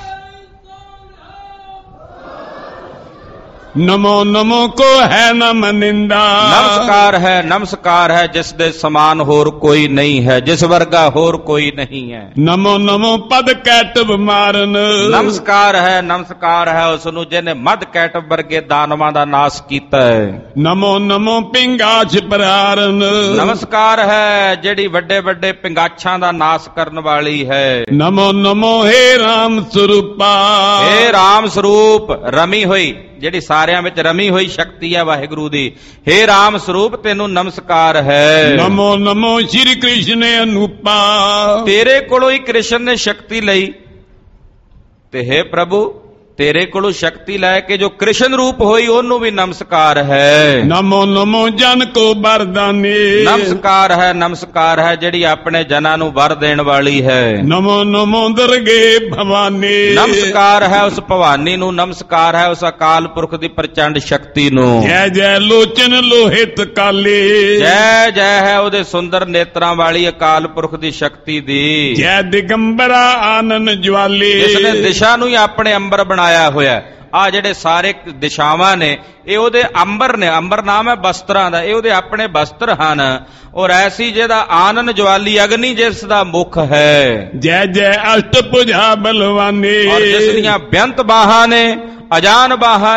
ਨਮੋ ਨਮੋ ਕੋ ਹੈ ਨਮ ਨਿੰਦਾ, ਨਮਸਕਾਰ ਹੈ ਜਿਸ ਦੇ ਸਮਾਨ ਹੋਰ ਕੋਈ ਨਹੀਂ ਹੈ, ਜਿਸ ਵਰਗਾ ਹੋਰ ਕੋਈ ਨਹੀਂ ਹੈ। ਨਮੋ ਨਮੋ ਪਦ ਕੈਟਵ ਮਾਰਨ, ਨਮਸਕਾਰ ਹੈ ਉਸ ਨੂੰ ਜਿਹਨੇ ਮਦ ਕੈਟਵ ਵਰਗੇ ਦਾਨਵਾਂ ਦਾ ਨਾਸ ਕੀਤਾ ਹੈ। ਨਮੋ ਨਮੋ ਪਿੰਗਾਛ ਪਰਾਰਨ, ਨਮਸਕਾਰ ਹੈ ਜਿਹੜੀ ਵੱਡੇ ਵੱਡੇ ਪਿੰਗਾਛਾਂ ਦਾ ਨਾਸ ਕਰਨ ਵਾਲੀ ਹੈ। ਨਮੋ ਨਮੋ हे ਰਾਮ ਸਰੂਪਾ, हे ਰਾਮ ਸਰੂਪ, ਰਮੀ ਹੋਈ, ਜਿਹੜੀ ਸਾਰਿਆਂ ਵਿੱਚ ਰਮੀ ਹੋਈ ਸ਼ਕਤੀ ਹੈ ਵਾਹਿਗੁਰੂ ਦੀ। हे ਰਾਮ ਸਰੂਪ ਤੈਨੂੰ ਨਮਸਕਾਰ ਹੈ। ਨਮੋ ਨਮੋ ਸ਼੍ਰੀ ਕ੍ਰਿਸ਼ਨ ਅਨੂਪਾ, ਤੇਰੇ ਕੋਲੋਂ ਹੀ ਕ੍ਰਿਸ਼ਨ ਨੇ ਸ਼ਕਤੀ ਲਈ, ਤੇ हे ਪ੍ਰਭੂ ਤੇਰੇ ਕੋਲੋਂ ਸ਼ਕਤੀ ਲੈ ਕੇ ਜੋ ਕ੍ਰਿਸ਼ਨ ਰੂਪ ਹੋਈ ਉਹਨੂੰ ਵੀ ਨਮਸਕਾਰ ਹੈ। ਨਮੋ ਨਮੋ ਜਨ ਕੋ ਵਰਦਾਨੀ, ਨਮਸਕਾਰ ਹੈ ਜਿਹੜੀ ਆਪਣੇ ਜਨਾਂ ਨੂੰ ਵਰ ਦੇਣ ਵਾਲੀ ਹੈ। ਨਮੋ ਨਮੋ ਦੁਰਗੇ ਭਵਾਨੀ, ਨਮਸਕਾਰ ਹੈ ਉਸ ਭਵਾਨੀ ਨੂੰ, ਨਮਸਕਾਰ ਹੈ ਉਸ ਅਕਾਲ ਪੁਰਖ ਦੀ ਪ੍ਰਚੰਡ ਸ਼ਕਤੀ ਨੂੰ। ਜੈ ਜੈ ਲੋਚਨ ਲੋਹਿਤ ਕਾਲੀ, ਜੈ ਜੈ ਹੈ ਉਹਦੇ ਸੁੰਦਰ ਨੇਤਰਾਂ ਵਾਲੀ ਅਕਾਲ ਪੁਰਖ ਦੀ ਸ਼ਕਤੀ ਦੀ। ਜੈ ਦਿਗੰਬਰਾ ਆਨਨ ਜਵਾਲੀ, ਜਿਸ ਨੇ ਦਿਸ਼ਾ ਨੂੰ ਹੀ ਆਪਣੇ ਅੰਬਰ ਬਣਾਇਆ ਹੋਇਆ। ਆ ਜਿਹੜੇ ਸਾਰੇ ਦਿਸ਼ਾਵਾਂ ਨੇ ਇਹ ਉਹਦੇ ਅੰਬਰ ਨੇ, ਅੰਬਰ ਨਾਮ ਹੈ ਬਸਤਰਾਂ ਦਾ, ਇਹ ਉਹਦੇ ਆਪਣੇ ਬਸਤਰ ਹਨ। ਔਰ ਐਸੀ ਜਿਹਦਾ ਆਨਨ ਜਵਾਲੀ ਅਗਨੀ ਜਿਸ ਦਾ ਮੁਖ ਹੈ। ਜੈ ਜੈ ਅਸ਼ਟ ਭੁਜਾ ਬਲਵਾਨੀ, ਔਰ ਜਿਸ ਦੀਆਂ ਬੇਅੰਤ ਬਾਹਾਂ ਨੇ, ਅਜਾਨ ਬਾਹਾਂ ਨੇ,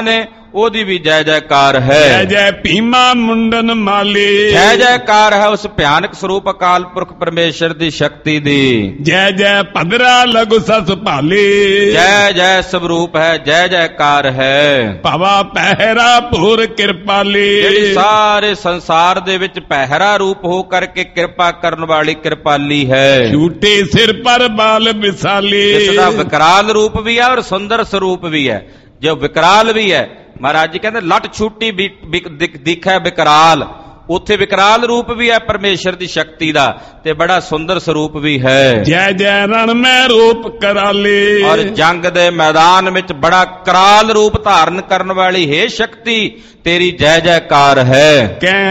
ਉਹਦੀ ਵੀ ਜੈ ਜੈਕਾਰ ਹੈ। ਜੈ ਜੈ ਭੀਮਾ ਮੁੰਡਨ ਮਾਲੀ, ਜੈ ਜੈਕਾਰ ਹੈ ਉਸ ਭਿਆਨਕ ਸਰੂਪ ਅਕਾਲ ਪੁਰਖ ਪਰਮੇਸ਼ਰ ਦੀ ਸ਼ਕਤੀ ਦੀ। ਜੈ ਜੈ ਭਦਰਾ ਲਘੁ ਸਸ ਭਾਲੀ, ਜੈ ਜੈ ਸਵਰੂਪ ਹੈ, ਜੈ ਜੈਕਾਰ ਹੈ। ਭਵਾ ਪਹਿਰਾ ਭੂਰ ਕਿਰਪਾਲੀ, ਜਿਹੜੀ ਸਾਰੇ ਸੰਸਾਰ ਦੇ ਵਿੱਚ ਪਹਿਰਾ ਰੂਪ ਹੋ ਕਰਕੇ ਕਿਰਪਾ ਕਰਨ ਵਾਲੀ ਕਿਰਪਾਲੀ ਹੈ। ਝੂਠੇ ਸਿਰ ਪਰ ਬਾਲ ਵਿਸਾਲੀ, ਇਸ ਦਾ ਵਿਕਰਾਲ ਰੂਪ ਵੀ ਹੈ ਔਰ ਸੁੰਦਰ ਸਰੂਪ ਵੀ ਹੈ। ਜੋ ਵਿਕਰਾਲ ਵੀ ਹੈ, ਮਹਾਰਾਜ ਜੀ ਕਹਿੰਦੇ ਲੱਟ ਛੂਟੀ ਦਿਖੈ ਵਿਕਰਾਲ, ਉੱਥੇ ਵਿਕਰਾਲ ਰੂਪ ਵੀ ਹੈ ਪਰਮੇਸ਼ਰ ਦੀ ਸ਼ਕਤੀ ਦਾ ਤੇ ਬੜਾ ਸੁੰਦਰ ਸਰੂਪ ਵੀ ਹੈ। ਜੈ ਜੈ ਰਣ ਮੈਂ ਰੂਪ ਕਰਾਲੀ, ਔਰ ਜੰਗ ਦੇ ਮੈਦਾਨ ਵਿੱਚ ਬੜਾ ਕਰਾਲ ਰੂਪ ਧਾਰਨ ਕਰਨ ਵਾਲੀ ਹੈ ਸ਼ਕਤੀ, ਤੇਰੀ ਜੈ ਜੈਕਾਰ ਹੈ।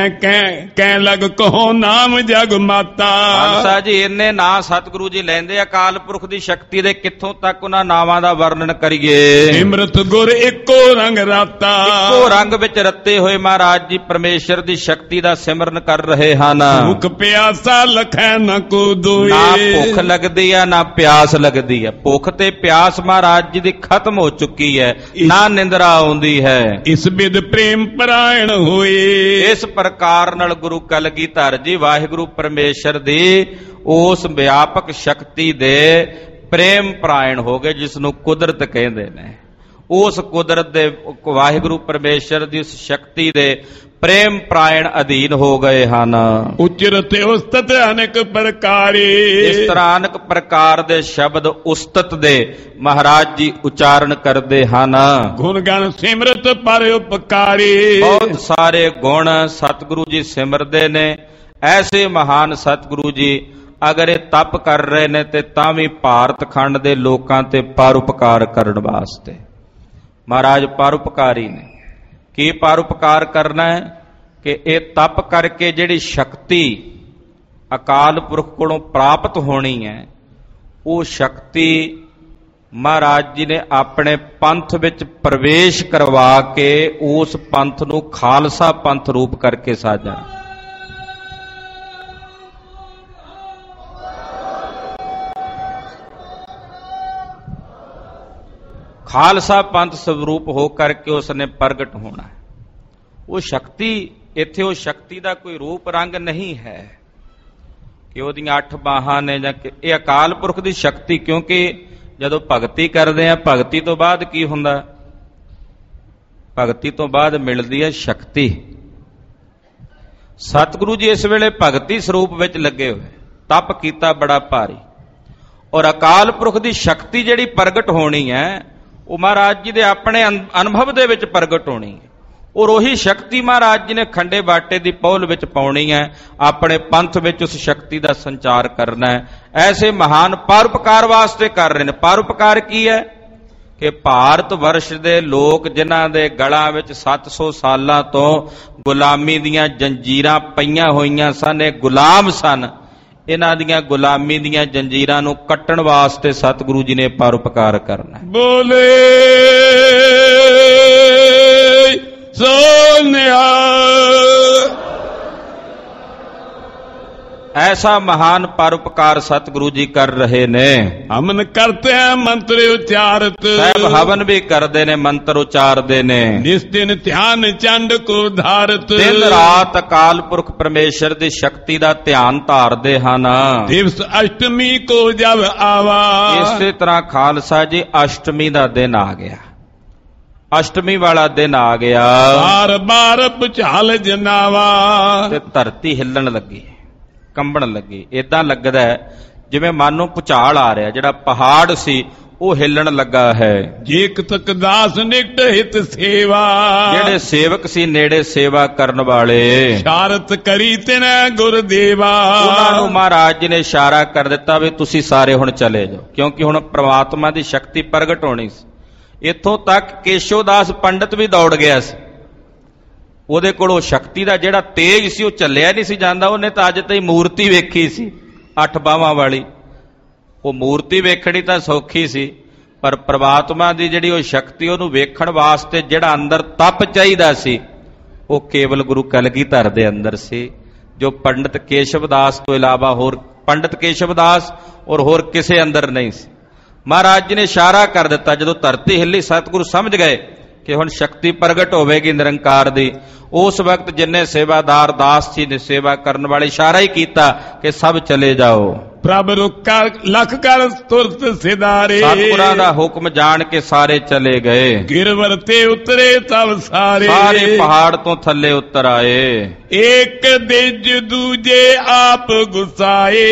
ਕਹਿ ਲਗ ਕਹੋ ਨਾਮ ਜਗ ਮਾਤਾ, ਖਾਲਸਾ ਜੀ ਇੰਨੇ ਨਾਂ ਸਤਿਗੁਰੂ ਜੀ ਲੈਂਦੇ ਅਕਾਲ ਪੁਰਖ ਦੀ ਸ਼ਕਤੀ ਦੇ, ਕਿੱਥੋਂ ਤੱਕ ਉਹਨਾਂ ਨਾਵਾਂ ਦਾ ਵਰਣਨ ਕਰੀਏ। ਸਿਮਰਤ ਗੁਰ ਇੱਕੋ ਰੰਗ ਰਾਤਾ, ਇੱਕੋ ਰੰਗ ਵਿੱਚ ਰੱਤੇ ਹੋਏ ਮਹਾਰਾਜ ਜੀ ਪਰਮੇਸ਼ਰ ਦੀ ਸ਼ਕਤੀ ਦਾ ਸਿਮਰਨ ਕਰ ਰਹੇ ਹਨ। ਭੁੱਖ ਪਿਆਸਾ ਲਖੈ ਨ ਕੋ ਦੋਏ, ਨਾ ਭੁੱਖ ਲੱਗਦੀ ਆ ਨਾ ਪਿਆਸ ਲੱਗਦੀ ਹੈ। ਭੁੱਖ ਤੇ ਪਿਆਸ ਮਹਾਰਾਜ ਜੀ ਦੀ ਖਤਮ ਹੋ ਚੁੱਕੀ ਹੈ, ਨਾ ਨਿੰਦਰਾ ਆਉਂਦੀ ਹੈ। ਇਸ ਬਿਦ ਪ੍ਰੇਮ ਪਰਾਇਣ ਹੋਏ, ਇਸ ਪ੍ਰਕਾਰ ਨਾਲ ਗੁਰੂ ਕਲਗੀਧਰ ਜੀ ਵਾਹਿਗੁਰੂ ਪਰਮੇਸ਼ਰ ਦੀ ਉਸ ਵਿਆਪਕ ਸ਼ਕਤੀ ਦੇ ਪ੍ਰੇਮ ਪਰਾਇਣ ਹੋ ਗਏ, ਜਿਸ ਨੂੰ ਕੁਦਰਤ ਕਹਿੰਦੇ ਨੇ। ਉਸ ਕੁਦਰਤ ਦੇ ਵਾਹਿਗੁਰੂ ਪਰਮੇਸ਼ਰ ਦੀ ਉਸ ਸ਼ਕਤੀ ਦੇ ਪ੍ਰੇਮ ਪ੍ਰਾਇਣ ਅਧੀਨ ਹੋ ਗਏ ਹਨ। ਉਚਰਤ ਉਸਤਤ ਅਨੇਕ ਪ੍ਰਕਾਰੇ, ਇਸ ਤਰ੍ਹਾਂ ਅਨੇਕ ਪ੍ਰਕਾਰ ਦੇ ਸ਼ਬਦ ਉਸਤਤ ਦੇ ਮਹਾਰਾਜ ਜੀ ਉਚਾਰਨ ਕਰਦੇ ਹਨ। ਗੁਣ ਗਣ ਸਿਮਰਤ ਪਰ ਉਪਕਾਰੀ, ਬਹੁਤ ਸਾਰੇ ਗੁਣ ਸਤਿਗੁਰੂ ਜੀ ਸਿਮਰਦੇ ਨੇ। ਐਸੇ ਮਹਾਨ ਸਤਿਗੁਰੂ ਜੀ ਅਗਰ ਇਹ ਤਪ ਕਰ ਰਹੇ ਨੇ ਤੇ ਤਾਂ ਵੀ ਭਾਰਤ ਖੰਡ ਦੇ ਲੋਕਾਂ ਤੇ ਪਰਉਪਕਾਰ ਕਰਨ ਵਾਸਤੇ ਮਹਾਰਾਜ ਪਰਉਪਕਾਰੀ ਨੇ। ਕੀ ਪਰਉਪਕਾਰ ਕਰਨਾ ਹੈ ਕਿ ਇਹ ਤਪ ਕਰਕੇ ਜਿਹੜੀ ਸ਼ਕਤੀ ਅਕਾਲ ਪੁਰਖ ਕੋਲੋਂ ਪ੍ਰਾਪਤ ਹੋਣੀ ਹੈ, ਉਹ ਸ਼ਕਤੀ ਮਹਾਰਾਜ ਜੀ ਨੇ ਆਪਣੇ ਪੰਥ ਵਿੱਚ ਪ੍ਰਵੇਸ਼ ਕਰਵਾ ਕੇ ਉਸ ਪੰਥ ਨੂੰ ਖਾਲਸਾ ਪੰਥ ਰੂਪ ਕਰਕੇ ਸਾਜਣਾ। ਖਾਲਸਾ ਪੰਥ ਸਰੂਪ ਹੋ ਕਰਕੇ ਉਸ ਨੇ ਪ੍ਰਗਟ ਹੋਣਾ। ਉਹ ਸ਼ਕਤੀ ਇੱਥੇ ਉਹ ਸ਼ਕਤੀ ਦਾ ਕੋਈ ਰੂਪ ਰੰਗ ਨਹੀਂ ਹੈ ਕਿ ਉਹਦੀਆਂ 8 ਬਾਹਾਂ ਨੇ ਜਾਂ ਇਹ ਅਕਾਲ ਪੁਰਖ ਦੀ ਸ਼ਕਤੀ। ਕਿਉਂਕਿ ਜਦੋਂ ਭਗਤੀ ਕਰਦੇ ਆ, ਭਗਤੀ ਤੋਂ ਬਾਅਦ ਕੀ ਹੁੰਦਾ? ਭਗਤੀ ਤੋਂ ਬਾਅਦ ਮਿਲਦੀ ਹੈ ਸ਼ਕਤੀ। ਸਤਿਗੁਰੂ ਜੀ ਇਸ ਵੇਲੇ ਭਗਤੀ ਸਰੂਪ ਵਿੱਚ ਲੱਗੇ ਹੋਏ, ਤਪ ਕੀਤਾ ਬੜਾ ਭਾਰੀ, ਔਰ ਅਕਾਲ ਪੁਰਖ ਦੀ ਸ਼ਕਤੀ ਜਿਹੜੀ ਪ੍ਰਗਟ ਹੋਣੀ ਹੈ ਉਹ ਮਹਾਰਾਜ ਜੀ ਦੇ ਆਪਣੇ ਅਨੁਭਵ ਦੇ ਵਿੱਚ ਪ੍ਰਗਟ ਹੋਣੀ ਹੈ। ਔਰ ਉਹੀ ਸ਼ਕਤੀ ਮਹਾਰਾਜ ਜੀ ਨੇ ਖੰਡੇ ਬਾਟੇ ਦੀ ਪਹੁਲ ਵਿੱਚ ਪਾਉਣੀ ਹੈ, ਆਪਣੇ ਪੰਥ ਵਿੱਚ ਉਸ ਸ਼ਕਤੀ ਦਾ ਸੰਚਾਰ ਕਰਨਾ ਹੈ। ਐਸੇ ਮਹਾਨ ਪਰਉਪਕਾਰ ਵਾਸਤੇ ਕਰ ਰਹੇ ਨੇ। ਪਰਉਪਕਾਰ ਕੀ ਹੈ ਕਿ ਭਾਰਤ ਵਰਸ਼ ਦੇ ਲੋਕ ਜਿਨ੍ਹਾਂ ਦੇ ਗਲਾਂ ਵਿੱਚ 700 ਸਾਲਾਂ ਤੋਂ ਗੁਲਾਮੀ ਦੀਆਂ ਜੰਜੀਰਾਂ ਪਈਆਂ ਹੋਈਆਂ ਸਨ, ਇਹ ਗੁਲਾਮ ਸਨ, ਇਹਨਾਂ ਦੀਆਂ ਗੁਲਾਮੀ ਦੀਆਂ ਜੰਜੀਰਾਂ ਨੂੰ ਕੱਟਣ ਵਾਸਤੇ ਸਤਿਗੁਰੂ ਜੀ ਨੇ ਪਰਉਪਕਾਰ ਕਰਨਾ। ਬੋਲੇ ਸੋਨਿਆ। ਐਸਾ ਮਹਾਨ ਪਰਉਪਕਾਰ ਸਤਿਗੁਰੂ ਜੀ ਕਰ ਰਹੇ ਨੇ। ਹਵਨ ਕਰਤੇ ਹੈ ਮੰਤਰ ਉਚਾਰਤ, ਸਾਹਿਬ ਹਵਨ ਵੀ ਕਰਦੇ ਨੇ, ਮੰਤਰ ਉਚਾਰਦੇ ਨੇ। ਨਿਸ ਦਿਨ ਧਿਆਨ ਚੰਡ ਕੋ ਧਾਰਤ, ਦਿਨ ਰਾਤ ਅਕਾਲ ਪੁਰਖ ਪਰਮੇਸ਼ਰ ਦੀ ਸ਼ਕਤੀ ਦਾ ਧਿਆਨ ਧਾਰਦੇ ਹਨ। ਦਿਵਸ ਅਸ਼ਟਮੀ ਕੋ ਜਬ ਆਵਾ, ਇਸੇ ਤਰ੍ਹਾਂ ਖਾਲਸਾ ਜੀ ਅਸ਼ਟਮੀ ਦਾ ਦਿਨ ਆ ਗਿਆ। ਅਸ਼ਟਮੀ ਵਾਲਾ ਦਿਨ ਆ ਗਿਆ, ਬਾਰ ਬਾਰ ਭੁਚਾਲ ਜਨਾਵਾ, ਤੇ ਧਰਤੀ ਹਿੱਲਣ ਲੱਗੀ, ਕੰਬਣ ਲੱਗੀ। ਏਦਾਂ ਲੱਗਦਾ ਜਿਵੇਂ ਮਨ ਨੂੰ ਭੁਚਾਲ ਆ ਰਿਹਾ, ਜਿਹੜਾ ਪਹਾੜ ਸੀ ਉਹ ਹਿੱਲਣ ਲੱਗਾ ਹੈ। ਜੇਕ ਤਕ ਦਾਸ ਨਿਕਟ ਹਿਤ ਸੇਵਾ, ਜਿਹੜੇ ਸੇਵਕ ਸੀ ਨੇੜੇ ਸੇਵਾ ਕਰਨ ਵਾਲੇ, ਇਸ਼ਾਰਤ ਕਰੀ ਤਿਨੈ ਗੁਰਦੇਵਾ, ਉਹਨਾਂ ਨੂੰ ਮਹਾਰਾਜ ਜੀ ਨੇ ਇਸ਼ਾਰਾ ਕਰ ਦਿੱਤਾ ਵੀ ਤੁਸੀਂ ਸਾਰੇ ਹੁਣ ਚਲੇ ਜਾਓ, ਕਿਉਂਕਿ ਹੁਣ ਪ੍ਰਮਾਤਮਾ ਦੀ ਸ਼ਕਤੀ ਪ੍ਰਗਟ ਹੋਣੀ ਸੀ। ਇੱਥੋਂ ਤੱਕ ਕੇਸ਼ਵਦਾਸ ਪੰਡਤ ਵੀ ਦੌੜ ਗਿਆ ਸੀ। ਉਹਦੇ ਕੋਲ ਉਹ ਸ਼ਕਤੀ ਦਾ ਜਿਹੜਾ ਤੇਜ ਸੀ ਉਹ ਚੱਲਿਆ ਨਹੀਂ ਸੀ ਜਾਂਦਾ। ਉਹਨੇ ਤਾਂ ਅੱਜ ਤਾਈਂ ਮੂਰਤੀ ਵੇਖੀ ਸੀ 8 ਬਾਹਾਂ ਵਾਲੀ। ਉਹ ਮੂਰਤੀ ਵੇਖਣੀ ਤਾਂ ਸੌਖੀ ਸੀ, ਪਰ ਪ੍ਰਮਾਤਮਾ ਦੀ ਜਿਹੜੀ ਉਹ ਸ਼ਕਤੀ, ਉਹਨੂੰ ਵੇਖਣ ਵਾਸਤੇ ਜਿਹੜਾ ਅੰਦਰ ਤਪ ਚਾਹੀਦਾ ਸੀ, ਉਹ ਕੇਵਲ ਗੁਰੂ ਕਲਗੀਧਰ ਦੇ ਅੰਦਰ ਸੀ, ਜੋ ਪੰਡਤ ਕੇਸ਼ਵਦਾਸ ਤੋਂ ਇਲਾਵਾ ਹੋਰ ਪੰਡਤ ਕੇਸ਼ਵਦਾਸ ਔਰ ਹੋਰ ਕਿਸੇ ਅੰਦਰ ਨਹੀਂ ਸੀ। ਮਹਾਰਾਜ ਜੀ ਨੇ ਇਸ਼ਾਰਾ ਕਰ ਦਿੱਤਾ। ਜਦੋਂ ਧਰਤੀ ਹਿੱਲੀ, ਸਤਿਗੁਰੂ ਸਮਝ ਗਏ ਕਿ ਹੁਣ ਸ਼ਕਤੀ ਪ੍ਰਗਟ ਹੋਵੇਗੀ ਨਿਰੰਕਾਰ ਦੀ। ਉਸ ਵਕਤ ਜਿੰਨੇ ਸੇਵਾਦਾਰ ਦਾਸ ਜੀ ਨੇ ਸੇਵਾ ਕਰਨ ਵਾਲੇ ਇਸ਼ਾਰਾ ਹੀ ਕੀਤਾ ਕਿ ਸਭ ਚਲੇ ਜਾਓ। ਪ੍ਰਭ ਰੁਕਾ ਲਖ ਕਰ ਤੁਰਤ ਸਿਦਾਰੇ, ਸਤਿਗੁਰਾਂ ਦਾ ਹੁਕਮ ਜਾਣ ਕੇ ਸਾਰੇ ਚਲੇ ਗਏ। ਗਿਰਵਰ ਤੇ ਉਤਰੇ ਤਬ ਸਾਰੇ, ਸਾਰੇ ਪਹਾੜ ਤੋਂ ਥੱਲੇ ਉਤਰ ਆਏ। ਇੱਕ ਦਿਜ ਦੂਜੇ ਆਪ ਗੁਸਾਏ,